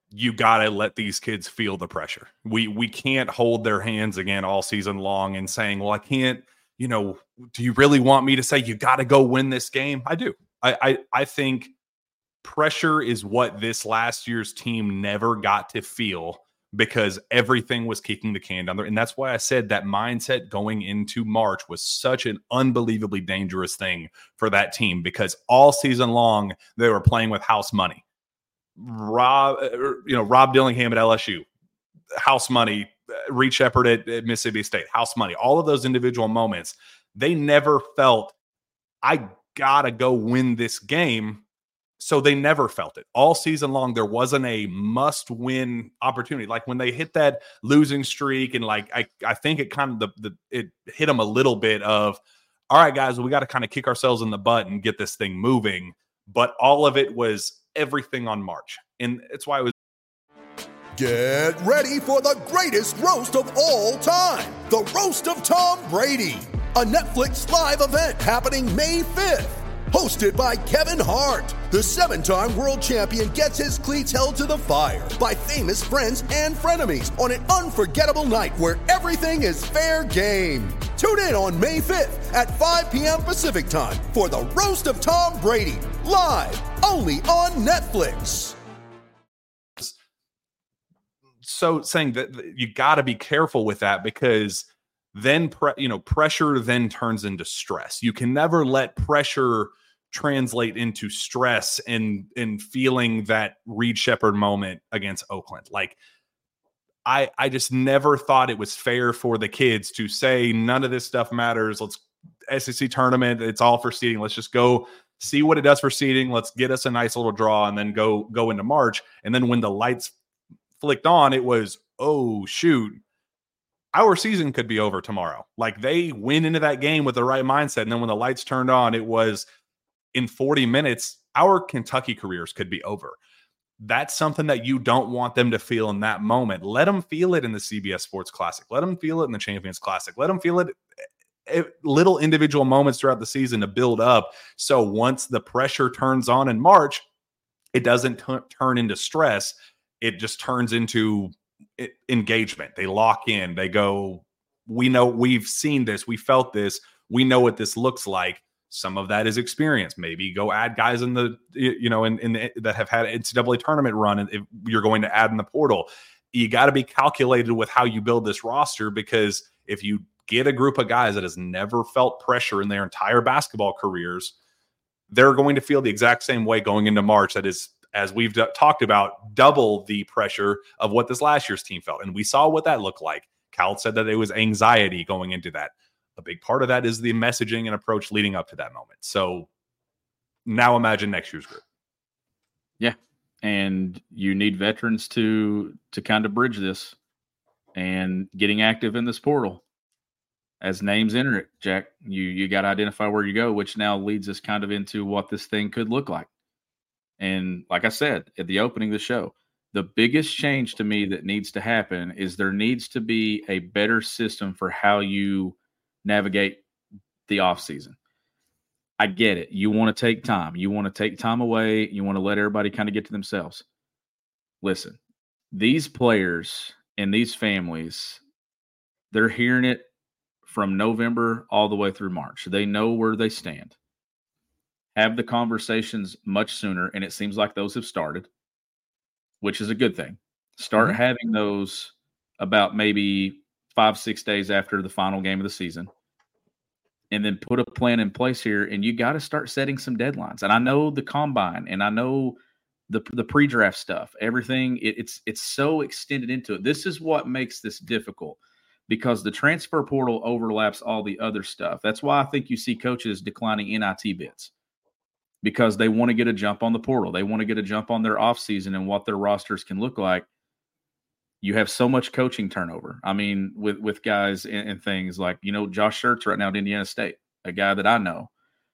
you got to let these kids feel the pressure. We we can't hold their hands again all season long and saying, well, I can't, you know, do you really want me to say you got to go win this game? I do. I, I I think pressure is what this last year's team never got to feel because everything was kicking the can down there. And that's why I said that mindset going into March was such an unbelievably dangerous thing for that team because all season long they were playing with house money. Rob, you know, Rob Dillingham at L S U, house money, Reed Sheppard at, at Mississippi State, house money, all of those individual moments, they never felt, I gotta go win this game. So they never felt it. All season long, there wasn't a must-win opportunity. Like when they hit that losing streak and like, I, I think it kind of, the, the it hit them a little bit of, all right, guys, we got to kind of kick ourselves in the butt and get this thing moving. But all of it was everything on March. And it's why it was. Get ready for the greatest roast of all time. The Roast of Tom Brady. A Netflix live event happening May fifth. Hosted by Kevin Hart. The seven-time world champion gets his cleats held to the fire by famous friends and frenemies on an unforgettable night where everything is fair game. Tune in on May fifth at five p.m. Pacific time for the Roast of Tom Brady. Live only on Netflix. So saying that you got to be careful with that because then, pre- you know, pressure then turns into stress. You can never let pressure translate into stress and, and feeling that Reed Sheppard moment against Oakland. Like, I, I just never thought it was fair for the kids to say none of this stuff matters. Let's S E C tournament. It's all for seeding. Let's just go see what it does for seeding. Let's get us a nice little draw and then go, go into March. And then when the lights flicked on, it was, oh, shoot. Our season could be over tomorrow. Like they went into that game with the right mindset. And then when the lights turned on, it was in forty minutes, our Kentucky careers could be over. That's something that you don't want them to feel in that moment. Let them feel it in the C B S Sports Classic. Let them feel it in the Champions Classic. Let them feel it at little individual moments throughout the season to build up. So once the pressure turns on in March, it doesn't t- turn into stress. It just turns into engagement. They lock in, they go, we know, we've seen this, we felt this, we know what this looks like. Some of that is experience. Maybe go add guys in the, you know, in, in the, that have had N C double A tournament run, and if you're going to add in the portal, you got to be calculated with how you build this roster, because if you get a group of guys that has never felt pressure in their entire basketball careers, they're going to feel the exact same way going into March. That is, as we've d- talked about, double the pressure of what this last year's team felt. And we saw what that looked like. Cal said that it was anxiety going into that. A big part of that is the messaging and approach leading up to that moment. So now imagine next year's group. Yeah. And you need veterans to to kind of bridge this, and getting active in this portal. As names enter it, Jack, you, you got to identify where you go, which now leads us kind of into what this thing could look like. And like I said at the opening of the show, the biggest change to me that needs to happen is there needs to be a better system for how you navigate the offseason. I get it. You want to take time. You want to take time away. You want to let everybody kind of get to themselves. Listen, these players and these families, they're hearing it from November all the way through March. They know where they stand. Have the conversations much sooner, and it seems like those have started, which is a good thing. Start mm-hmm. having those about maybe five, six days after the final game of the season, and then put a plan in place here, and you got to start setting some deadlines. And I know the combine, and I know the the pre-draft stuff, everything, it, it's it's so extended into it. This is what makes this difficult, because the transfer portal overlaps all the other stuff. That's why I think you see coaches declining N I T bids, because they want to get a jump on the portal. They want to get a jump on their offseason and what their rosters can look like. You have so much coaching turnover. I mean, with, with guys and, and things like, you know, Josh Schertz right now at Indiana State, a guy that I know.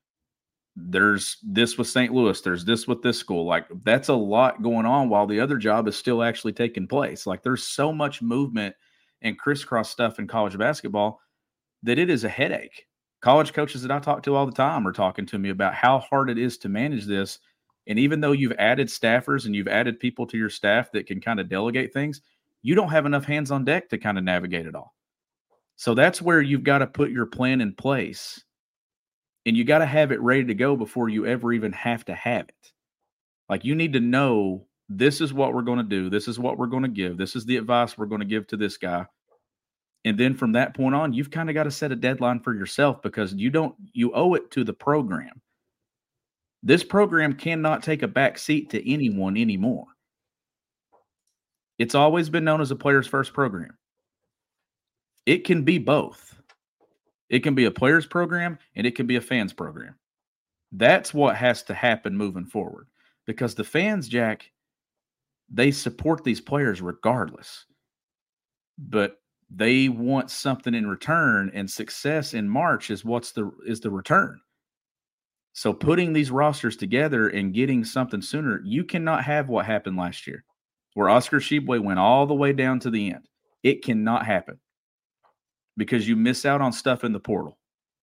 There's this with Saint Louis. There's this with this school. Like, that's a lot going on while the other job is still actually taking place. Like, there's so much movement and crisscross stuff in college basketball that it is a headache. College coaches that I talk to all the time are talking to me about how hard it is to manage this And even though you've added staffers and you've added people to your staff that can kind of delegate things, you don't have enough hands on deck to kind of navigate it all. So that's where you've got to put your plan in place. And you got to have it ready to go before you ever even have to have it. Like, you need to know, this is what we're going to do. This is what we're going to give. This is the advice we're going to give to this guy. And then from that point on, you've kind of got to set a deadline for yourself, because you don't, you owe it to the program. This program cannot take a back seat to anyone anymore. It's always been known as a player's first program. It can be both. It can be a player's program and it can be a fans program. That's what has to happen moving forward, because the fans, Jack, they support these players regardless, but they want something in return, and success in March is what's the, is the return. So putting these rosters together and getting something sooner, you cannot have what happened last year, where Oscar Tshiebwe went all the way down to the end. It cannot happen, because you miss out on stuff in the portal.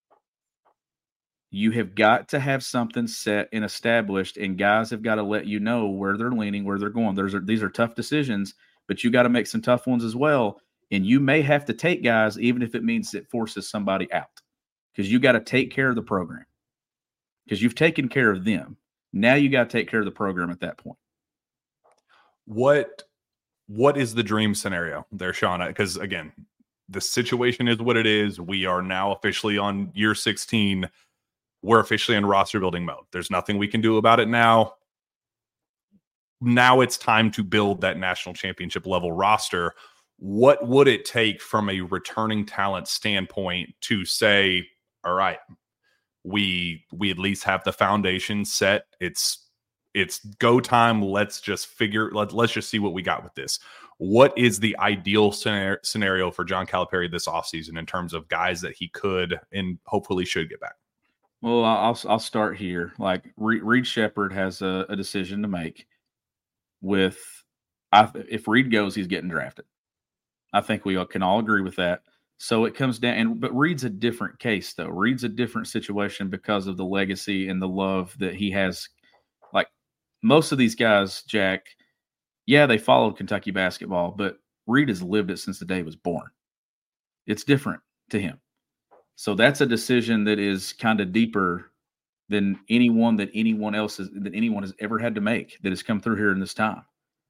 You have got to have something set and established, and guys have got to let you know where they're leaning, where they're going. There's, these are tough decisions, but you got to make some tough ones as well. And you may have to take guys, even if it means it forces somebody out, because you got to take care of the program, because you've taken care of them. Now you got to take care of the program at that point. What, what is the dream scenario there, Sean? Because again, the situation is what it is. We are now officially on year sixteen. We're officially in roster building mode. There's nothing we can do about it now. Now it's time to build that national championship level roster. What would it take from a returning talent standpoint to say, all right, we we at least have the foundation set. It's it's go time. Let's just figure, let, let's just see what we got with this. What is the ideal scenario for John Calipari this offseason in terms of guys that he could and hopefully should get back? Well, I'll I'll start here. Like, Reed Sheppard has a, a decision to make. With, I, if Reed goes, he's getting drafted. I think we all can all agree with that. So it comes down, and but Reed's a different case, though. Reed's a different situation because of the legacy and the love that he has. Like, most of these guys, Jack, yeah, they followed Kentucky basketball, but Reed has lived it since the day he was born. It's different to him. So that's a decision that is kind of deeper than anyone that anyone else has, that anyone has ever had to make, that has come through here in this time.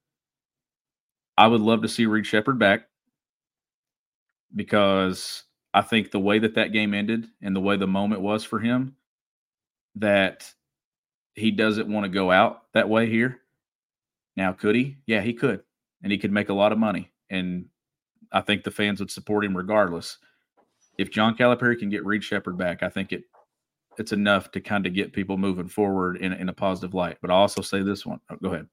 I would love to see Reed Sheppard back, because I think the way that that game ended and the way the moment was for him, that he doesn't want to go out that way here. Now, could he? Yeah, he could. And he could make a lot of money. And I think the fans would support him regardless. If John Calipari can get Reed Sheppard back, I think it it's enough to kind of get people moving forward in, in a positive light. But I'll also say this one. Oh, go ahead.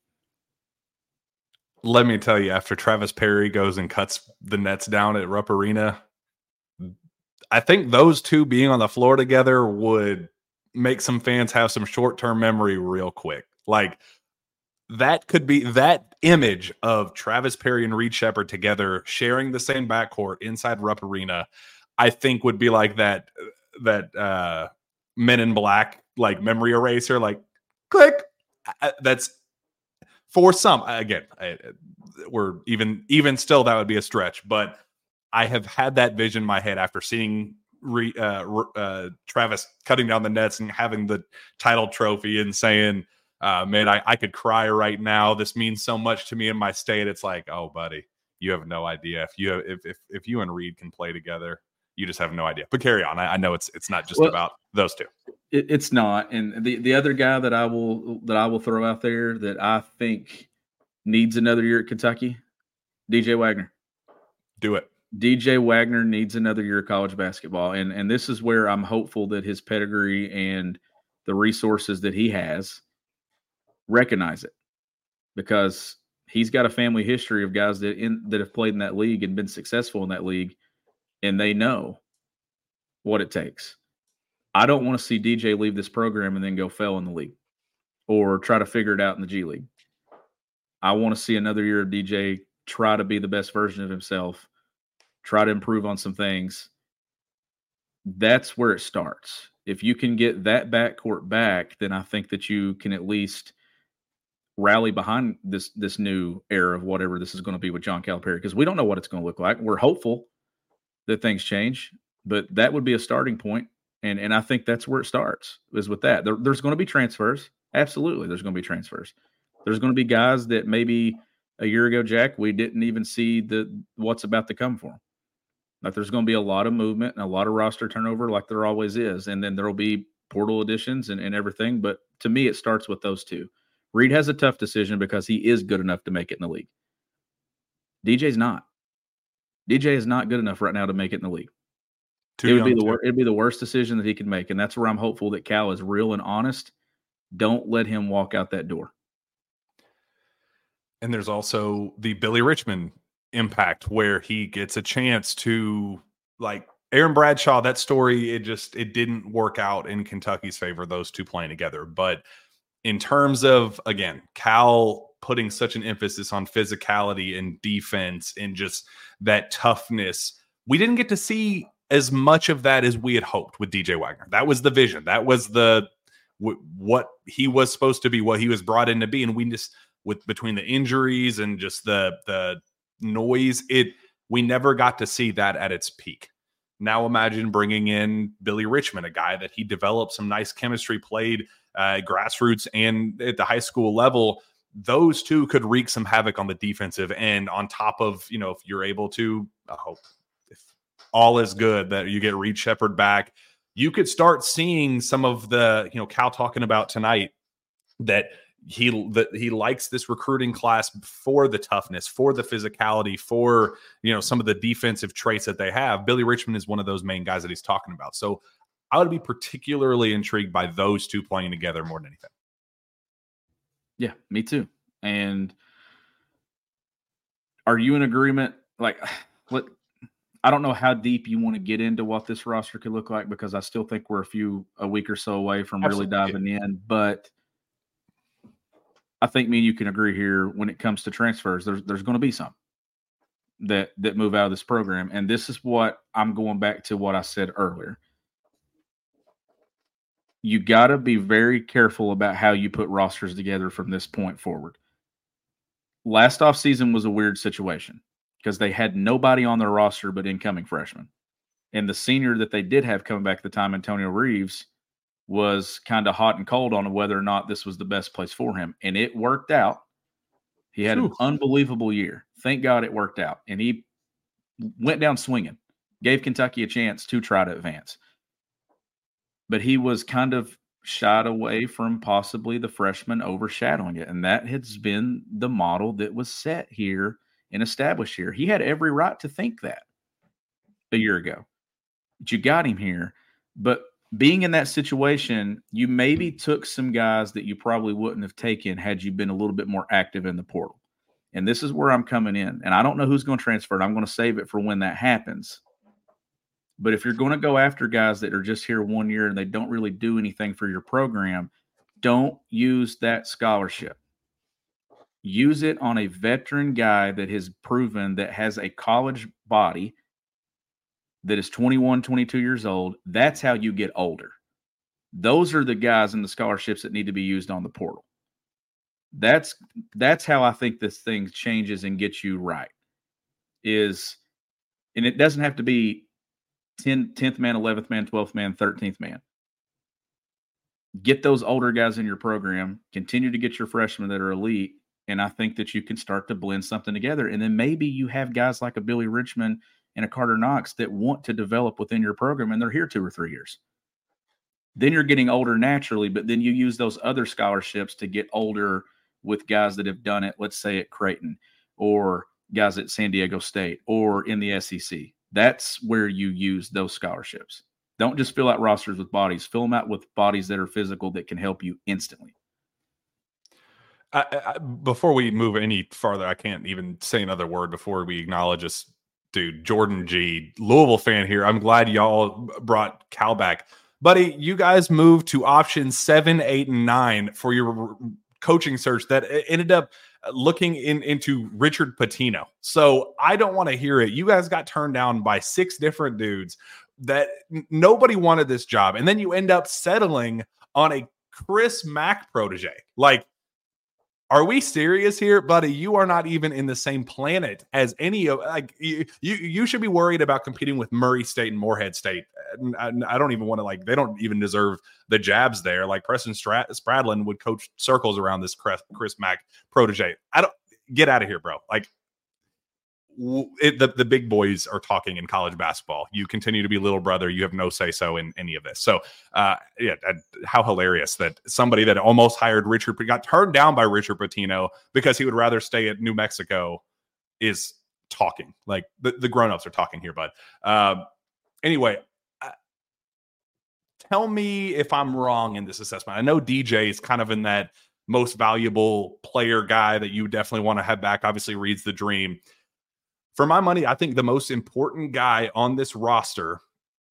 Let me tell you, after Travis Perry goes and cuts the nets down at Rupp Arena, I think those two being on the floor together would make some fans have some short-term memory real quick. Like, that could be that image of Travis Perry and Reed Sheppard together sharing the same backcourt inside Rupp Arena, I think would be like that, that uh, Men in Black, like memory eraser, like click. That's for some, again, I, we're even, even still, that would be a stretch, but I have had that vision in my head after seeing re, uh, uh, Travis cutting down the nets and having the title trophy and saying, uh, man, I, I could cry right now. This means so much to me in my state. It's like, oh, buddy, you have no idea. If you, if, if, if you and Reed can play together, you just have no idea. But carry on. I, I know it's it's not just well, about those two. It, it's not. And the, the other guy that I will that I will throw out there that I think needs another year at Kentucky, D J Wagner. Do it. D J Wagner needs another year of college basketball. And and this is where I'm hopeful that his pedigree and the resources that he has recognize it, because he's got a family history of guys that in that have played in that league and been successful in that league. And they know what it takes. I don't want to see D J leave this program and then go fail in the league or try to figure it out in the G League. I want to see another year of D J try to be the best version of himself, try to improve on some things. That's where it starts. If you can get that backcourt back, then I think that you can at least rally behind this this new era of whatever this is going to be with John Calipari, because we don't know what it's going to look like. We're hopeful that things change, but that would be a starting point. And and I think that's where it starts, is with that. There, there's going to be transfers. Absolutely, there's going to be transfers. There's going to be guys that maybe a year ago, Jack, we didn't even see the what's about to come for them. Like there's going to be a lot of movement and a lot of roster turnover like there always is. And then there will be portal additions and, and everything. But to me, it starts with those two. Reed has a tough decision because he is good enough to make it in the league. D J's not. D J is not good enough right now to make it in the league. Too it would be the wor- it'd be the worst decision that he could make. And that's where I'm hopeful that Cal is real and honest. Don't let him walk out that door. And there's also the Billy Richmond impact where he gets a chance to, like Aaron Bradshaw, that story, it just, it didn't work out in Kentucky's favor, those two playing together. But in terms of, again, Cal putting such an emphasis on physicality and defense and just that toughness, we didn't get to see as much of that as we had hoped with D J Wagner. That was the vision. That was the, w- what he was supposed to be, what he was brought in to be. And we just, with between the injuries and just the, the, noise, it we never got to see that at its peak. Now imagine bringing in Billy Richmond, a guy that he developed some nice chemistry, played uh, grassroots and at the high school level. Those two could wreak some havoc on the defensive end. On top of, you know, if you're able to, I hope if all is good, that you get Reed Sheppard back, you could start seeing some of the, you know, Cal talking about tonight that he that he likes this recruiting class for the toughness, for the physicality, for, you know, some of the defensive traits that they have. Billy Richmond is one of those main guys that he's talking about. So I would be particularly intrigued by those two playing together more than anything. Yeah, me too. And are you in agreement? Like, what? I don't know how deep you want to get into what this roster could look like, because I still think we're a few a week or so away from Absolutely. really diving in. But I think me and you can agree here when it comes to transfers, there's there's going to be some that that move out of this program. And this is what I'm going back to what I said earlier. You got to be very careful about how you put rosters together from this point forward. Last offseason was a weird situation because they had nobody on their roster but incoming freshmen. And the senior that they did have coming back at the time, Antonio Reeves, was kind of hot and cold on whether or not this was the best place for him. And it worked out. He had Ooh. an unbelievable year. Thank God it worked out. And he went down swinging, gave Kentucky a chance to try to advance. But he was kind of shied away from possibly the freshman overshadowing it. And that has been the model that was set here and established here. He had every right to think that a year ago. But you got him here. But being in that situation, you maybe took some guys that you probably wouldn't have taken had you been a little bit more active in the portal. And this is where I'm coming in. And I don't know who's going to transfer it. I'm going to save it for when that happens. But if you're going to go after guys that are just here one year and they don't really do anything for your program, don't use that scholarship. Use it on a veteran guy that has proven that has a college body that is twenty-one, twenty-two years old. That's how you get older. Those are the guys in the scholarships that need to be used on the portal. That's that's how I think this thing changes and gets you right. Is, and it doesn't have to be tenth man, eleventh man, twelfth man, thirteenth man. Get those older guys in your program, continue to get your freshmen that are elite, and I think that you can start to blend something together. And then maybe you have guys like a Billy Richmond and a Carter Knox that want to develop within your program, and they're here two or three years. Then you're getting older naturally, but then you use those other scholarships to get older with guys that have done it, let's say at Creighton, or guys at San Diego State, or in the S E C. That's where you use those scholarships. Don't just fill out rosters with bodies. Fill them out with bodies that are physical that can help you instantly. I, I, before we move any farther, I can't even say another word before we acknowledge this dude, Jordan G, Louisville fan here. I'm glad y'all brought Cal back. Buddy, you guys moved to options seven, eight, and nine for your coaching search that ended up looking in, into Richard Pitino. So I don't want to hear it. You guys got turned down by six different dudes that nobody wanted this job. And then you end up settling on a Chris Mack protege. Like, Are we serious here, buddy? You are not even in the same planet as any of like you. You, you should be worried about competing with Murray State and Morehead State. I, I don't even want to like. They don't even deserve the jabs there. Like Preston Strat- Spradlin would coach circles around this Chris, Chris Mack protege. I don't get out of here, bro. Like it, the the big boys are talking in college basketball. You continue to be little brother. You have no say so in any of this. So, uh, yeah, how hilarious that somebody that almost hired Richard got turned down by Richard Pitino because he would rather stay at New Mexico is talking. Like the, the grown-ups are talking here, bud. Um, anyway, uh, tell me if I'm wrong in this assessment. I know D J is kind of in that most valuable player guy that you definitely want to have back. Obviously, Reed's the dream. For my money, I think the most important guy on this roster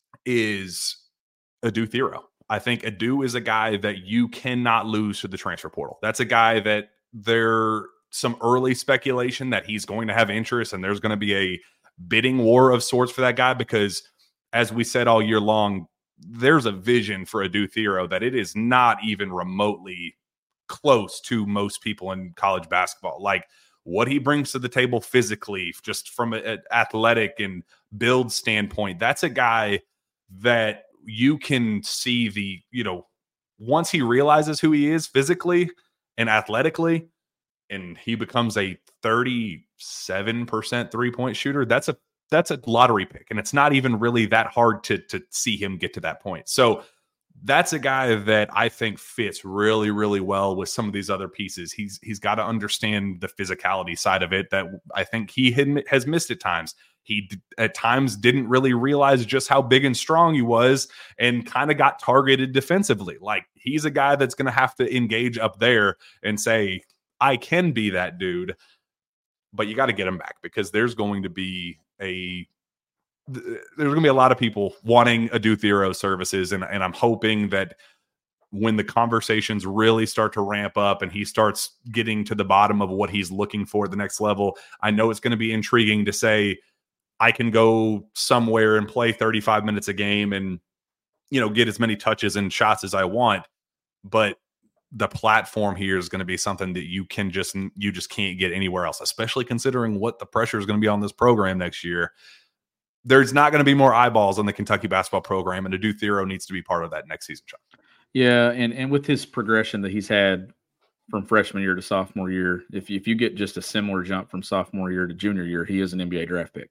is Adou Thiero. I think Adou is a guy that you cannot lose to the transfer portal. That's a guy that there's some early speculation that he's going to have interest and there's going to be a bidding war of sorts for that guy because, as we said all year long, there's a vision for Adou Thiero that it is not even remotely close to most people in college basketball. Like, what he brings to the table physically, just from an athletic and build standpoint, that's a guy that you can see the, you know, once he realizes who he is physically and athletically, and he becomes a thirty-seven percent three-point shooter, that's a that's a lottery pick. And it's not even really that hard to, to see him get to that point. So that's a guy that I think fits really, really well with some of these other pieces. He's he's got to understand the physicality side of it that I think he had, has missed at times. He at times didn't really realize just how big and strong he was and kind of got targeted defensively. Like, he's a guy that's going to have to engage up there and say, I can be that dude, but you got to get him back because there's going to be a there's going to be a lot of people wanting Adou Thiero services. And, and I'm hoping that when the conversations really start to ramp up and he starts getting to the bottom of what he's looking for at the next level, I know it's going to be intriguing to say, I can go somewhere and play thirty-five minutes a game and, you know, get as many touches and shots as I want. But the platform here is going to be something that you can just, you just can't get anywhere else, especially considering what the pressure is going to be on this program next year. There's not going to be more eyeballs on the Kentucky basketball program, and Adou Thiero needs to be part of that next season, Chuck. Yeah, and, and with his progression that he's had from freshman year to sophomore year, if you, if you get just a similar jump from sophomore year to junior year, he is an N B A draft pick.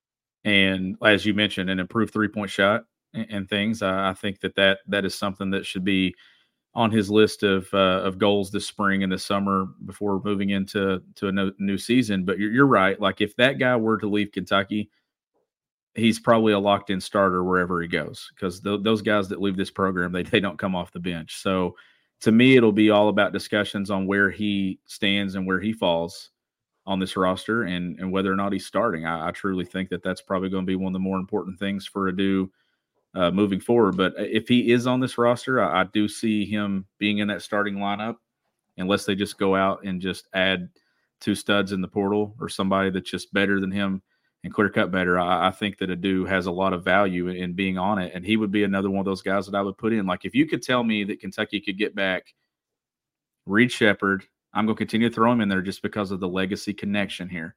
And as you mentioned, an improved three-point shot and, and things, I, I think that, that that is something that should be on his list of uh, of goals this spring and this summer before moving into to a no, new season. But you're, you're right. Like, if that guy were to leave Kentucky, he's probably a locked-in starter wherever he goes because th- those guys that leave this program, they, they don't come off the bench. So to me, it'll be all about discussions on where he stands and where he falls on this roster and, and whether or not he's starting. I, I truly think that that's probably going to be one of the more important things for Adou uh, moving forward. But if he is on this roster, I, I do see him being in that starting lineup unless they just go out and just add two studs in the portal or somebody that's just better than him and clear cut better. I, I think that Adou has a lot of value in, in being on it, and he would be another one of those guys that I would put in. Like, if you could tell me that Kentucky could get back Reed Sheppard, I'm going to continue to throw him in there just because of the legacy connection here.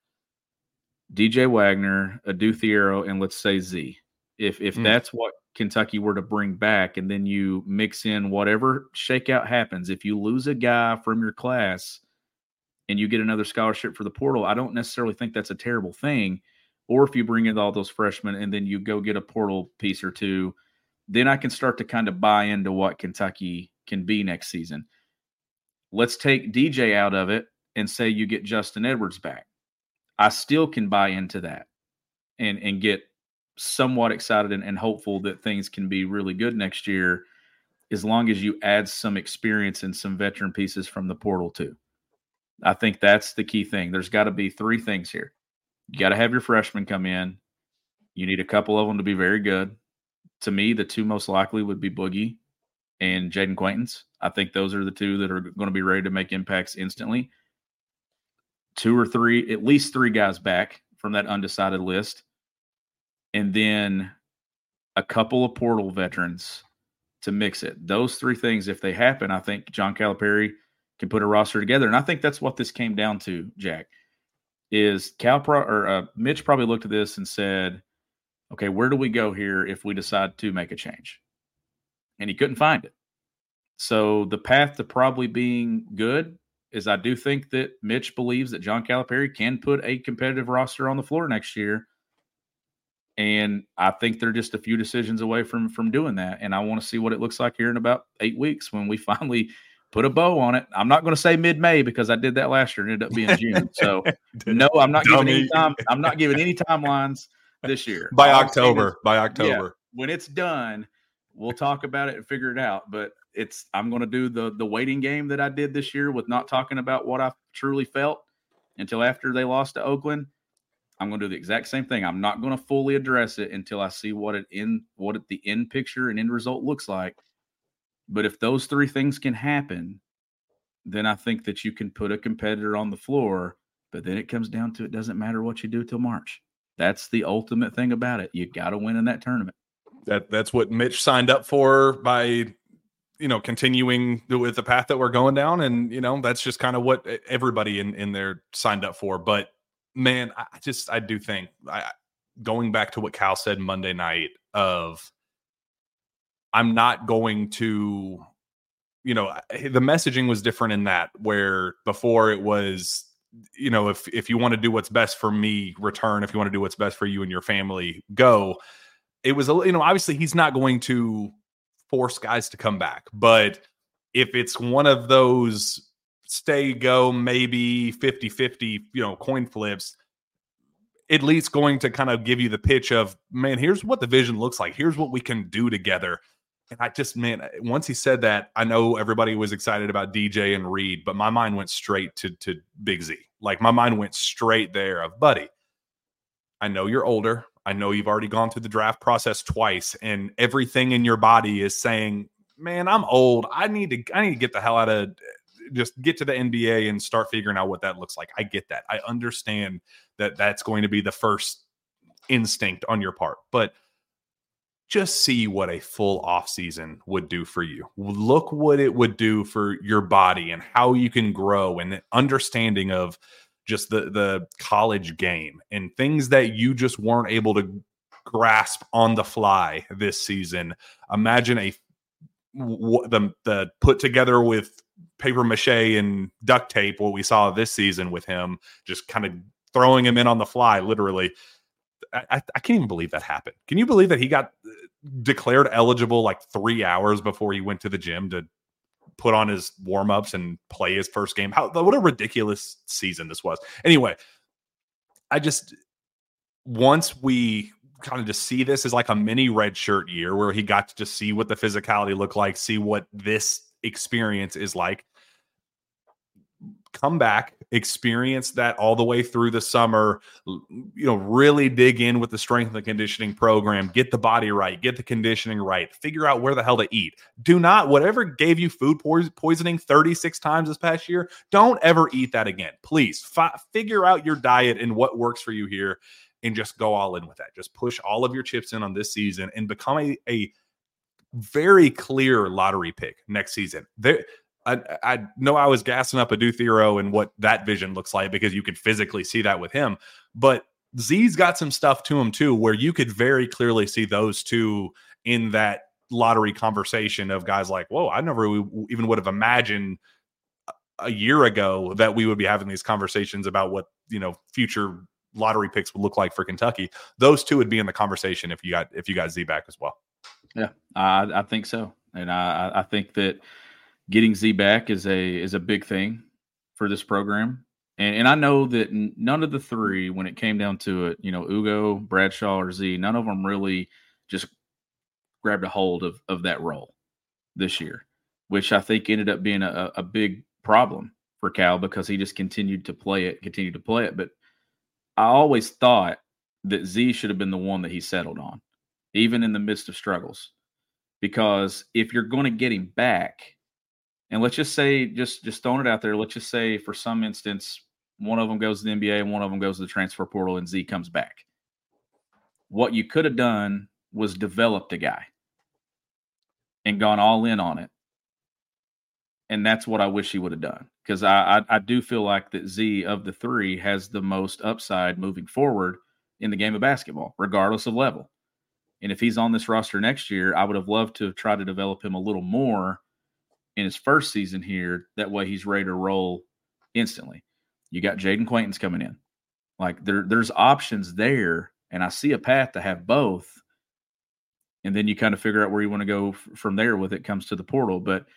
D J Wagner, Adou Thiero, and let's say Z. If if mm. that's what Kentucky were to bring back, and then you mix in whatever shakeout happens, if you lose a guy from your class and you get another scholarship for the portal, I don't necessarily think that's a terrible thing. Or if you bring in all those freshmen and then you go get a portal piece or two, then I can start to kind of buy into what Kentucky can be next season. Let's take D J out of it and say you get Justin Edwards back. I still can buy into that and, and get somewhat excited and, and hopeful that things can be really good next year as long as you add some experience and some veteran pieces from the portal too. I think that's the key thing. There's got to be three things here. You got to have your freshmen come in. You need a couple of them to be very good. To me, the two most likely would be Boogie and Jaden Quaintance. I think those are the two that are going to be ready to make impacts instantly. Two or three, at least three guys back from that undecided list. And then a couple of portal veterans to mix it. Those three things, if they happen, I think John Calipari can put a roster together. And I think that's what this came down to, Jack, is Cal Pro, or uh, Mitch probably looked at this and said, okay, where do we go here if we decide to make a change? And he couldn't find it. So the path to probably being good is I do think that Mitch believes that John Calipari can put a competitive roster on the floor next year. And I think they're just a few decisions away from, from doing that. And I want to see what it looks like here in about eight weeks when we finally put a bow on it. I'm not going to say mid-May because I did that last year and ended up being June. So no, I'm not giving any time. I'm not giving any timelines this year. By All October, by October. Yeah, when it's done, we'll talk about it and figure it out. But it's, I'm going to do the, the waiting game that I did this year with not talking about what I truly felt until after they lost to Oakland. I'm going to do the exact same thing. I'm not going to fully address it until I see what it in, what it, the end picture and end result looks like. But if those three things can happen, then I think that you can put a competitor on the floor. But then it comes down to, it doesn't matter what you do till March. That's the ultimate thing about it. You got to win in that tournament. That that's what Mitch signed up for by, you know, continuing with the path that we're going down. And, you know, that's just kind of what everybody in, in there signed up for. But man, I just, I do think I, going back to what Cal said Monday night of, I'm not going to, you know, the messaging was different in that, where before it was, you know, if, if you want to do what's best for me, return. If you want to do what's best for you and your family, go. It was, you know, obviously he's not going to force guys to come back, but if it's one of those stay, go, maybe fifty-fifty, you know, coin flips, at least going to kind of give you the pitch of, man, here's what the vision looks like. Here's what we can do together. And I just, man, once he said that, I know everybody was excited about D J and Reed, but my mind went straight to, to Big Z. Like my mind went straight there of, buddy, I know you're older. I know you've already gone through the draft process twice, and everything in your body is saying, man, I'm old. I need to, I need to get the hell out of, just get to the N B A and start figuring out what that looks like. I get that. I understand that that's going to be the first instinct on your part, but just see what a full off season would do for you. Look what it would do for your body and how you can grow, and the understanding of just the, the college game and things that you just weren't able to grasp on the fly this season. Imagine a, the, the put together with paper mache and duct tape, what we saw this season with him, just kind of throwing him in on the fly, literally. I, I can't even believe that happened. Can you believe that he got declared eligible like three hours before he went to the gym to put on his warm-ups and play his first game? How, what a ridiculous season this was. Anyway, I just, once we kind of just see this as like a mini red shirt year where he got to just see what the physicality looked like, see what this experience is like, come back, experience that all the way through the summer, you know, really dig in with the strength and conditioning program, get the body right, get the conditioning right, figure out where the hell to eat. Do not, whatever gave you food poisoning thirty-six times this past year, don't ever eat that again. Please fi- figure out your diet and what works for you here, and just go all in with that. Just push all of your chips in on this season and become a, a very clear lottery pick next season. There, I, I know I was gassing up Adu Thero and what that vision looks like because you could physically see that with him. But Z's got some stuff to him too, where you could very clearly see those two in that lottery conversation of guys like, whoa, I never even would have imagined a year ago that we would be having these conversations about what, you know, future lottery picks would look like for Kentucky. Those two would be in the conversation if you got, if you got Z back as well. Yeah, I, I think so. And I, I think that getting Z back is a is a big thing for this program. And, and I know that none of the three, when it came down to it, you know, Ugo, Bradshaw, or Z, none of them really just grabbed a hold of, of that role this year, which I think ended up being a, a big problem for Cal because he just continued to play it, continued to play it. But I always thought that Z should have been the one that he settled on, even in the midst of struggles. Because if you're going to get him back, and let's just say, just, just throwing it out there, let's just say for some instance, one of them goes to the N B A and one of them goes to the transfer portal and Z comes back. What you could have done was developed a guy and gone all in on it And that's what I wish he would have done, because I, I I do feel like that Z of the three has the most upside moving forward in the game of basketball, regardless of level. And if he's on this roster next year, I would have loved to have tried to develop him a little more in his first season here. That way he's ready to roll instantly. You got Jaden Quaintance coming in. Like there, there's options there, and I see a path to have both. And then you kind of figure out where you want to go f- from there with it comes to the portal. But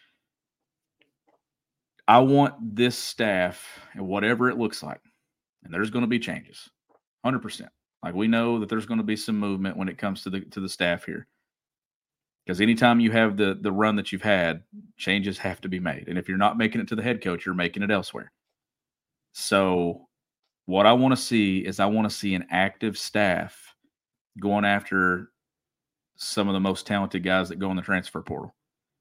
I want this staff, and whatever it looks like, and there's going to be changes, one hundred percent. Like we know that there's going to be some movement when it comes to the to the staff here. Because anytime you have the the run that you've had, changes have to be made. And if you're not making it to the head coach, you're making it elsewhere. So what I want to see is I want to see an active staff going after some of the most talented guys that go in the transfer portal.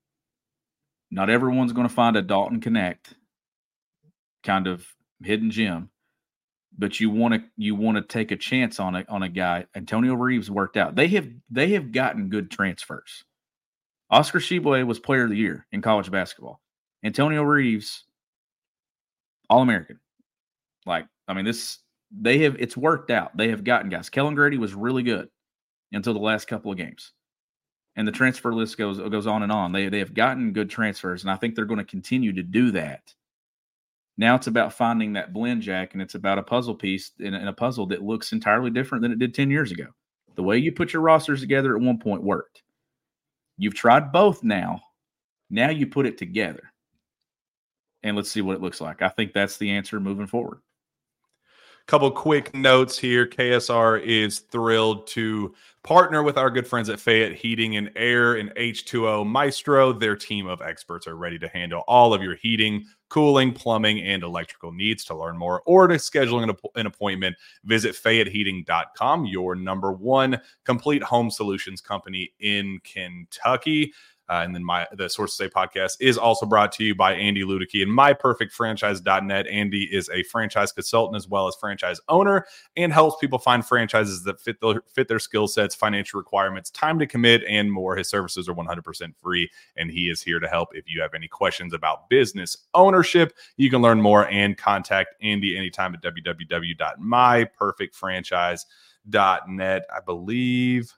Not everyone's going to find a Dalton Connect kind of hidden gem. But you want to you want to take a chance on a on a guy. Antonio Reeves worked out. They have they have gotten good transfers. Oscar Tshiebwe was Player of the Year in college basketball. Antonio Reeves, All-American. Like I mean, this they have it's worked out. They have gotten guys. Kellen Grady was really good until the last couple of games, and the transfer list goes goes on and on. They they have gotten good transfers, and I think they're going to continue to do that. Now it's about finding that blend, Jack, and it's about a puzzle piece in a, in a puzzle that looks entirely different than it did ten years ago. The way you put your rosters together at one point worked. You've tried both now. Now you put it together. And let's see what it looks like. I think that's the answer moving forward. Couple quick notes here. K S R is thrilled to partner with our good friends at Fayette Heating and Air and H two O Maestro. Their team of experts are ready to handle all of your heating, cooling, plumbing, and electrical needs. To learn more or to schedule an, an appointment, visit Fayette Heating dot com, your number one complete home solutions company in Kentucky. Uh, and then my the Sources Say podcast is also brought to you by Andy Ludicky and my perfect franchise dot net. Andy is a franchise consultant as well as franchise owner and helps people find franchises that fit their, fit their skill sets, financial requirements, time to commit, and more. His services are one hundred percent free, and he is here to help. If you have any questions about business ownership, you can learn more and contact Andy anytime at w w w dot my perfect franchise dot net. I believe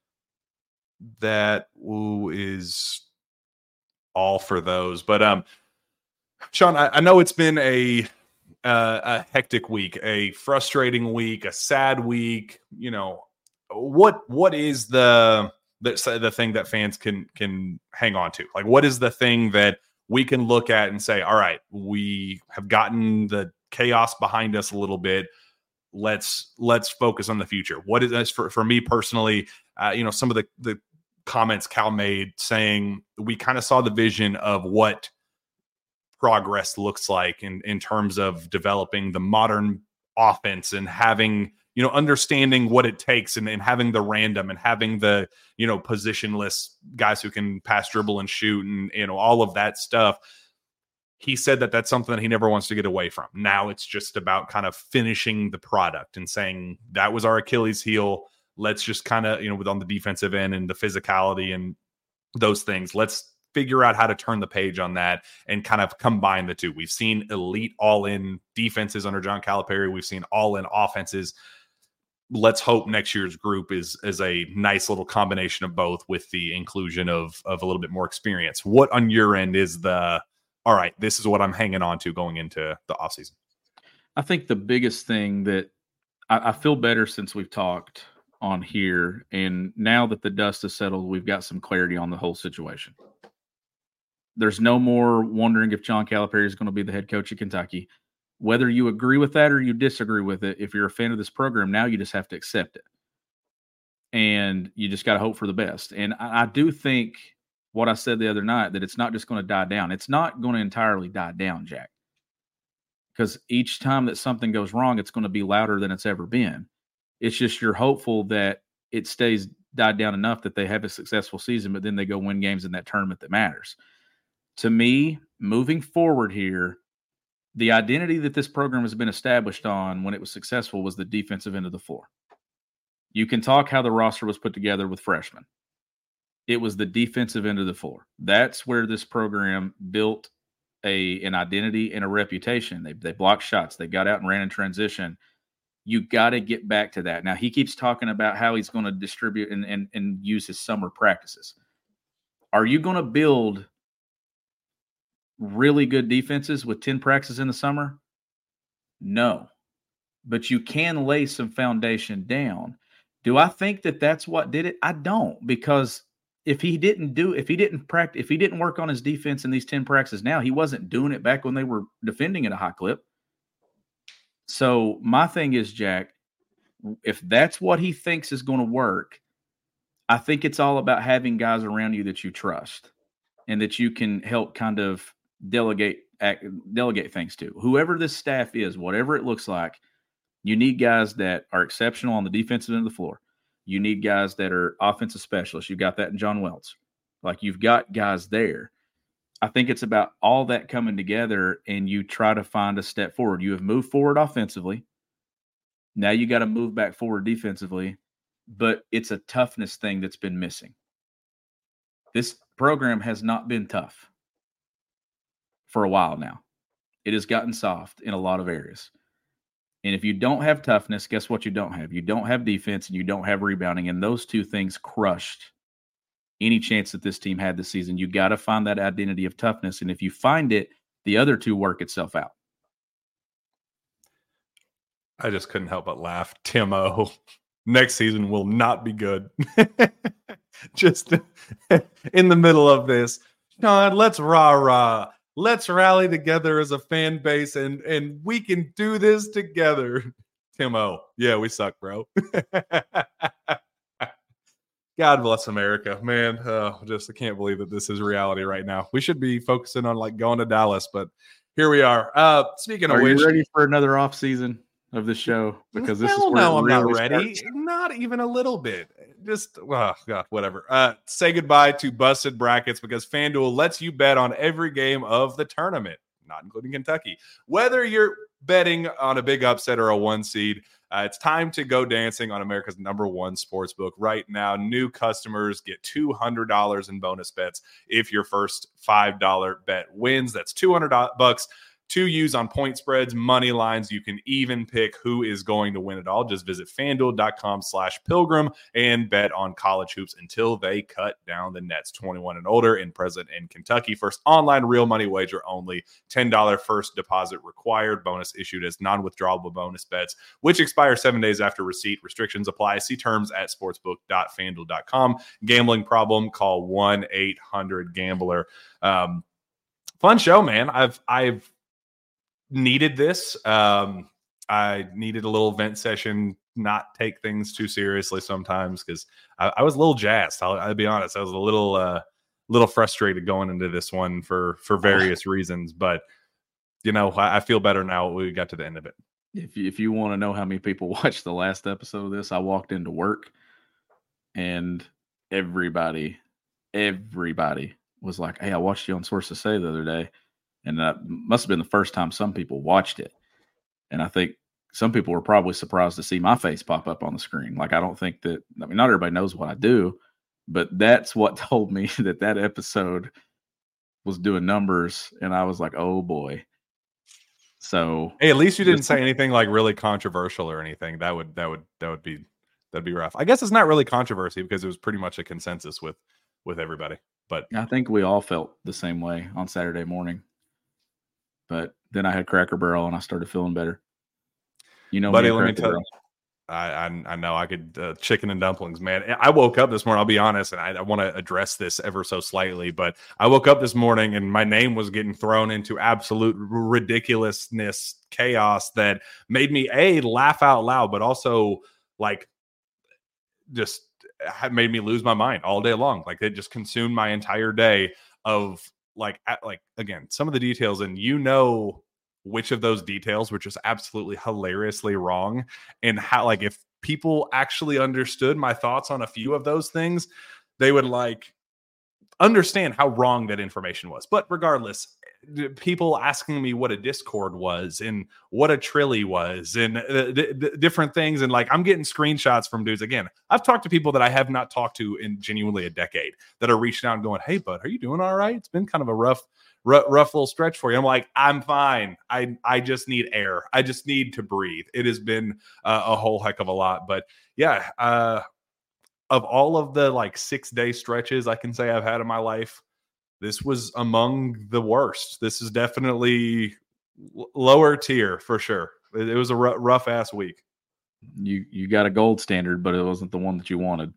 that ooh, is all for those. But um, Sean, I, I know it's been a uh, a hectic week, a frustrating week, a sad week. You know, what what is the the the thing that fans can can hang on to? Like, what is the thing that we can look at and say, all right, we have gotten the chaos behind us a little bit. Let's let's focus on the future. What is this for, for me personally? Uh, you know, some of the, the comments Cal made saying we kind of saw the vision of what progress looks like in, in terms of developing the modern offense and having, you know, understanding what it takes and, and having the random and having the, you know, positionless guys who can pass, dribble, and shoot and, you know, all of that stuff. He said that that's something that he never wants to get away from. Now it's just about kind of finishing the product and saying that was our Achilles heel. Let's just kind of, you know, with on the defensive end and the physicality and those things, let's figure out how to turn the page on that and kind of combine the two. We've seen elite all-in defenses under John Calipari. We've seen all-in offenses. Let's hope next year's group is, is a nice little combination of both with the inclusion of, of a little bit more experience. What on your end is the, all right, this is what I'm hanging on to going into the offseason? I think the biggest thing that I, I feel better since we've talked on here, and now that the dust has settled, we've got some clarity on the whole situation. There's no more wondering if John Calipari is going to be the head coach of Kentucky. Whether you agree with that or you disagree with it, if you're a fan of this program, now you just have to accept it. And you just got to hope for the best. And I, I do think what I said the other night, that it's not just going to die down. It's not going to entirely die down, Jack. Because each time that something goes wrong, it's going to be louder than it's ever been. It's just you're hopeful that it stays died down enough that they have a successful season, but then they go win games in that tournament that matters. To me, moving forward here, the identity that this program has been established on when it was successful was the defensive end of the floor. You can talk how the roster was put together with freshmen. It was the defensive end of the floor. That's where this program built a an identity and a reputation. They they blocked shots. They got out and ran in transition. You got to get back to that. Now, he keeps talking about how he's going to distribute and, and, and use his summer practices. Are you going to build really good defenses with ten practices in the summer? No. But you can lay some foundation down. Do I think that that's what did it? I don't, because if he didn't do, if he didn't practice, if he didn't work on his defense in these ten practices now, he wasn't doing it back when they were defending at a high clip. So my thing is, Jack, if that's what he thinks is going to work, I think it's all about having guys around you that you trust and that you can help kind of delegate act, delegate things to. Whoever this staff is, whatever it looks like, you need guys that are exceptional on the defensive end of the floor. You need guys that are offensive specialists. You've got that in John Welts. Like, you've got guys there. I think it's about all that coming together, and you try to find a step forward. You have moved forward offensively. Now you got to move back forward defensively, but it's a toughness thing that's been missing. This program has not been tough for a while now. It has gotten soft in a lot of areas. And if you don't have toughness, guess what you don't have? You don't have defense and you don't have rebounding, and those two things crushed any chance that this team had this season. You got to find that identity of toughness, and if you find it, the other two work itself out. I just couldn't help but laugh. Timo, next season will not be good. Just in the middle of this, Sean, let's rah-rah. Let's rally together as a fan base, and, and we can do this together. Timo, yeah, we suck, bro. God bless America, man. Uh, just I can't believe that this is reality right now. We should be focusing on like going to Dallas, but here we are. Uh, speaking of are which, you ready for another off season of the show? Because this hell is where no, it I'm really not ready. starts. Not even a little bit. Just oh God, whatever. Uh, say goodbye to busted brackets because FanDuel lets you bet on every game of the tournament, not including Kentucky. Whether you're betting on a big upset or a one seed, uh, it's time to go dancing on America's number one sports book right now. New customers get two hundred dollars in bonus bets if your first five dollar bet wins. That's two hundred bucks to use on point spreads, money lines. You can even pick who is going to win it all. Just visit FanDuel.com slash Pilgrim and bet on college hoops until they cut down the nets. twenty-one and older and present in Kentucky. First online real money wager only. ten dollars first deposit required. Bonus issued as non-withdrawable bonus bets, which expire seven days after receipt. Restrictions apply. See terms at sportsbook dot fanduel dot com. Gambling problem? Call one eight hundred gambler. Um, fun show, man. I've I've needed this. Um, I needed a little vent session, not take things too seriously sometimes because I, I was a little jazzed. I'll, I'll be honest. I was a little, uh, little frustrated going into this one for, for various reasons, but you know, I, I feel better now. We got to the end of it. If you, if you want to know how many people watched the last episode of this, I walked into work and everybody, everybody was like, "Hey, I watched you on Source to Say the other day." And that must have been the first time some people watched it. And I think some people were probably surprised to see my face pop up on the screen. Like, I don't think that, I mean, not everybody knows what I do, but that's what told me that that episode was doing numbers. And I was like, oh boy. So, hey, at least you didn't say anything like really controversial or anything. That would, that would, that would be, that'd be rough. I guess it's not really controversy because it was pretty much a consensus with, with everybody. But I think we all felt the same way on Saturday morning. But then I had Cracker Barrel and I started feeling better. You know, buddy, me let me tell you, I, I I know I could uh, chicken and dumplings, man. I woke up this morning. I'll be honest, and I, I want to address this ever so slightly, but I woke up this morning and my name was getting thrown into absolute ridiculousness, chaos that made me a laugh out loud, but also like just made me lose my mind all day long. Like it just consumed my entire day of. Like, like again, some of the details, and you know which of those details were just absolutely hilariously wrong, and how, like, if people actually understood my thoughts on a few of those things, they would like understand how wrong that information was. But regardless, people asking me what a Discord was and what a Trilly was and uh, th- th- different things. And like, I'm getting screenshots from dudes. Again, I've talked to people that I have not talked to in genuinely a decade that are reaching out and going, "Hey, bud, are you doing all right? It's been kind of a rough, rough, rough little stretch for you. I'm like, I'm fine. I I just need air. I just need to breathe. It has been uh, a whole heck of a lot. But yeah, uh, of all of the like six day stretches I can say I've had in my life, this was among the worst. This is definitely l- lower tier for sure. It, it was a r- rough ass week. You you got a gold standard, but it wasn't the one that you wanted.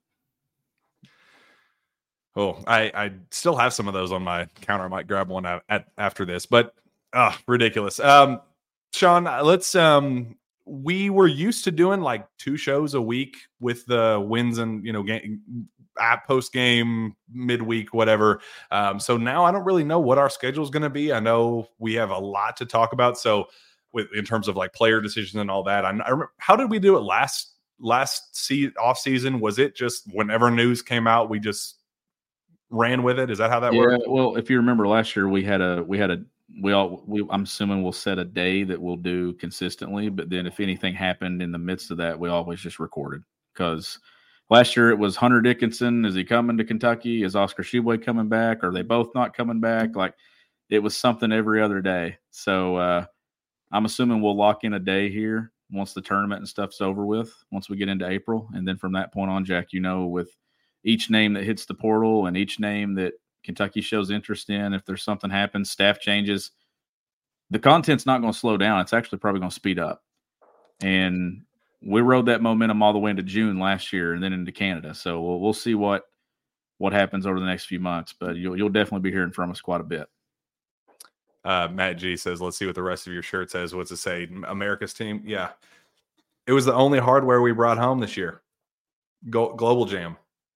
Oh, I, I still have some of those on my counter. I might grab one at, at after this, but uh, ridiculous. Um, Sean, let's. Um, we were used to doing like two shows a week with the wins and you know game, at post game, midweek, whatever. Um, so now I don't really know what our schedule is going to be. I know we have a lot to talk about. So with in terms of like player decisions and all that, I, I remember, how did we do it last last se- off season? Was it just whenever news came out, we just ran with it? Is that how that yeah, worked? Well, if you remember last year, we had a we had a we all we I'm assuming we'll set a day that we'll do consistently. But then if anything happened in the midst of that, we always just recorded because last year it was Hunter Dickinson. Is he coming to Kentucky? Is Oscar Tshiebwe coming back? Are they both not coming back? Like it was something every other day. So uh, I'm assuming we'll lock in a day here once the tournament and stuff's over with, once we get into April. And then from that point on, Jack, you know, with each name that hits the portal and each name that Kentucky shows interest in, if there's something happens, staff changes, the content's not going to slow down. It's actually probably going to speed up. And we rode that momentum all the way into June last year and then into Canada. So we'll, we'll see what what happens over the next few months. But you'll, you'll definitely be hearing from us quite a bit. Uh, Matt G says, let's see what the rest of your shirt says. What's it say? America's team? Yeah. It was the only hardware we brought home this year. Go- Global Jam.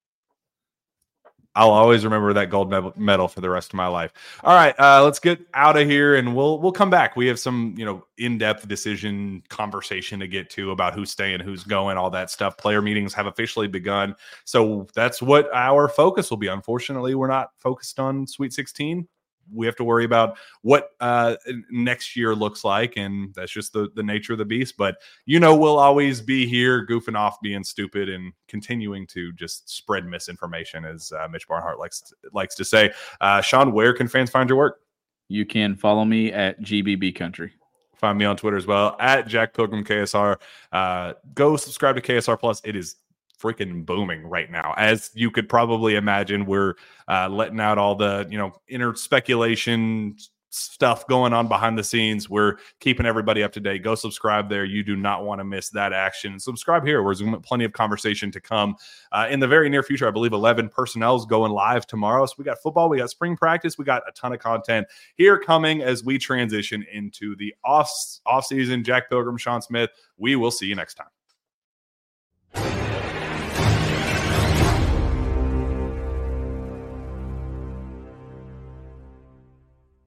I'll always remember that gold medal for the rest of my life. All right, uh, let's get out of here, and we'll we'll come back. We have some you know in-depth decision conversation to get to about who's staying, who's going, all that stuff. Player meetings have officially begun, so that's what our focus will be. Unfortunately, we're not focused on Sweet sixteen. We have to worry about what uh, next year looks like, and that's just the, the nature of the beast. But, you know, we'll always be here goofing off, being stupid, and continuing to just spread misinformation, as uh, Mitch Barnhart likes to, likes to say. Uh, Sean, where can fans find your work? You can follow me at G B B Country. Find me on Twitter as well, at Jack Pilgrim K S R. Uh, go subscribe to K S R Plus. It is freaking booming right now. As you could probably imagine, we're uh, letting out all the, you know, inner speculation stuff going on behind the scenes. We're keeping everybody up to date. Go subscribe there. You do not want to miss that action. Subscribe here. There's plenty of conversation to come uh, in the very near future. I believe eleven personnel is going live tomorrow. So we got football, we got spring practice, we got a ton of content here coming as we transition into the off off season. Jack Pilgrim, Sean Smith. We will see you next time.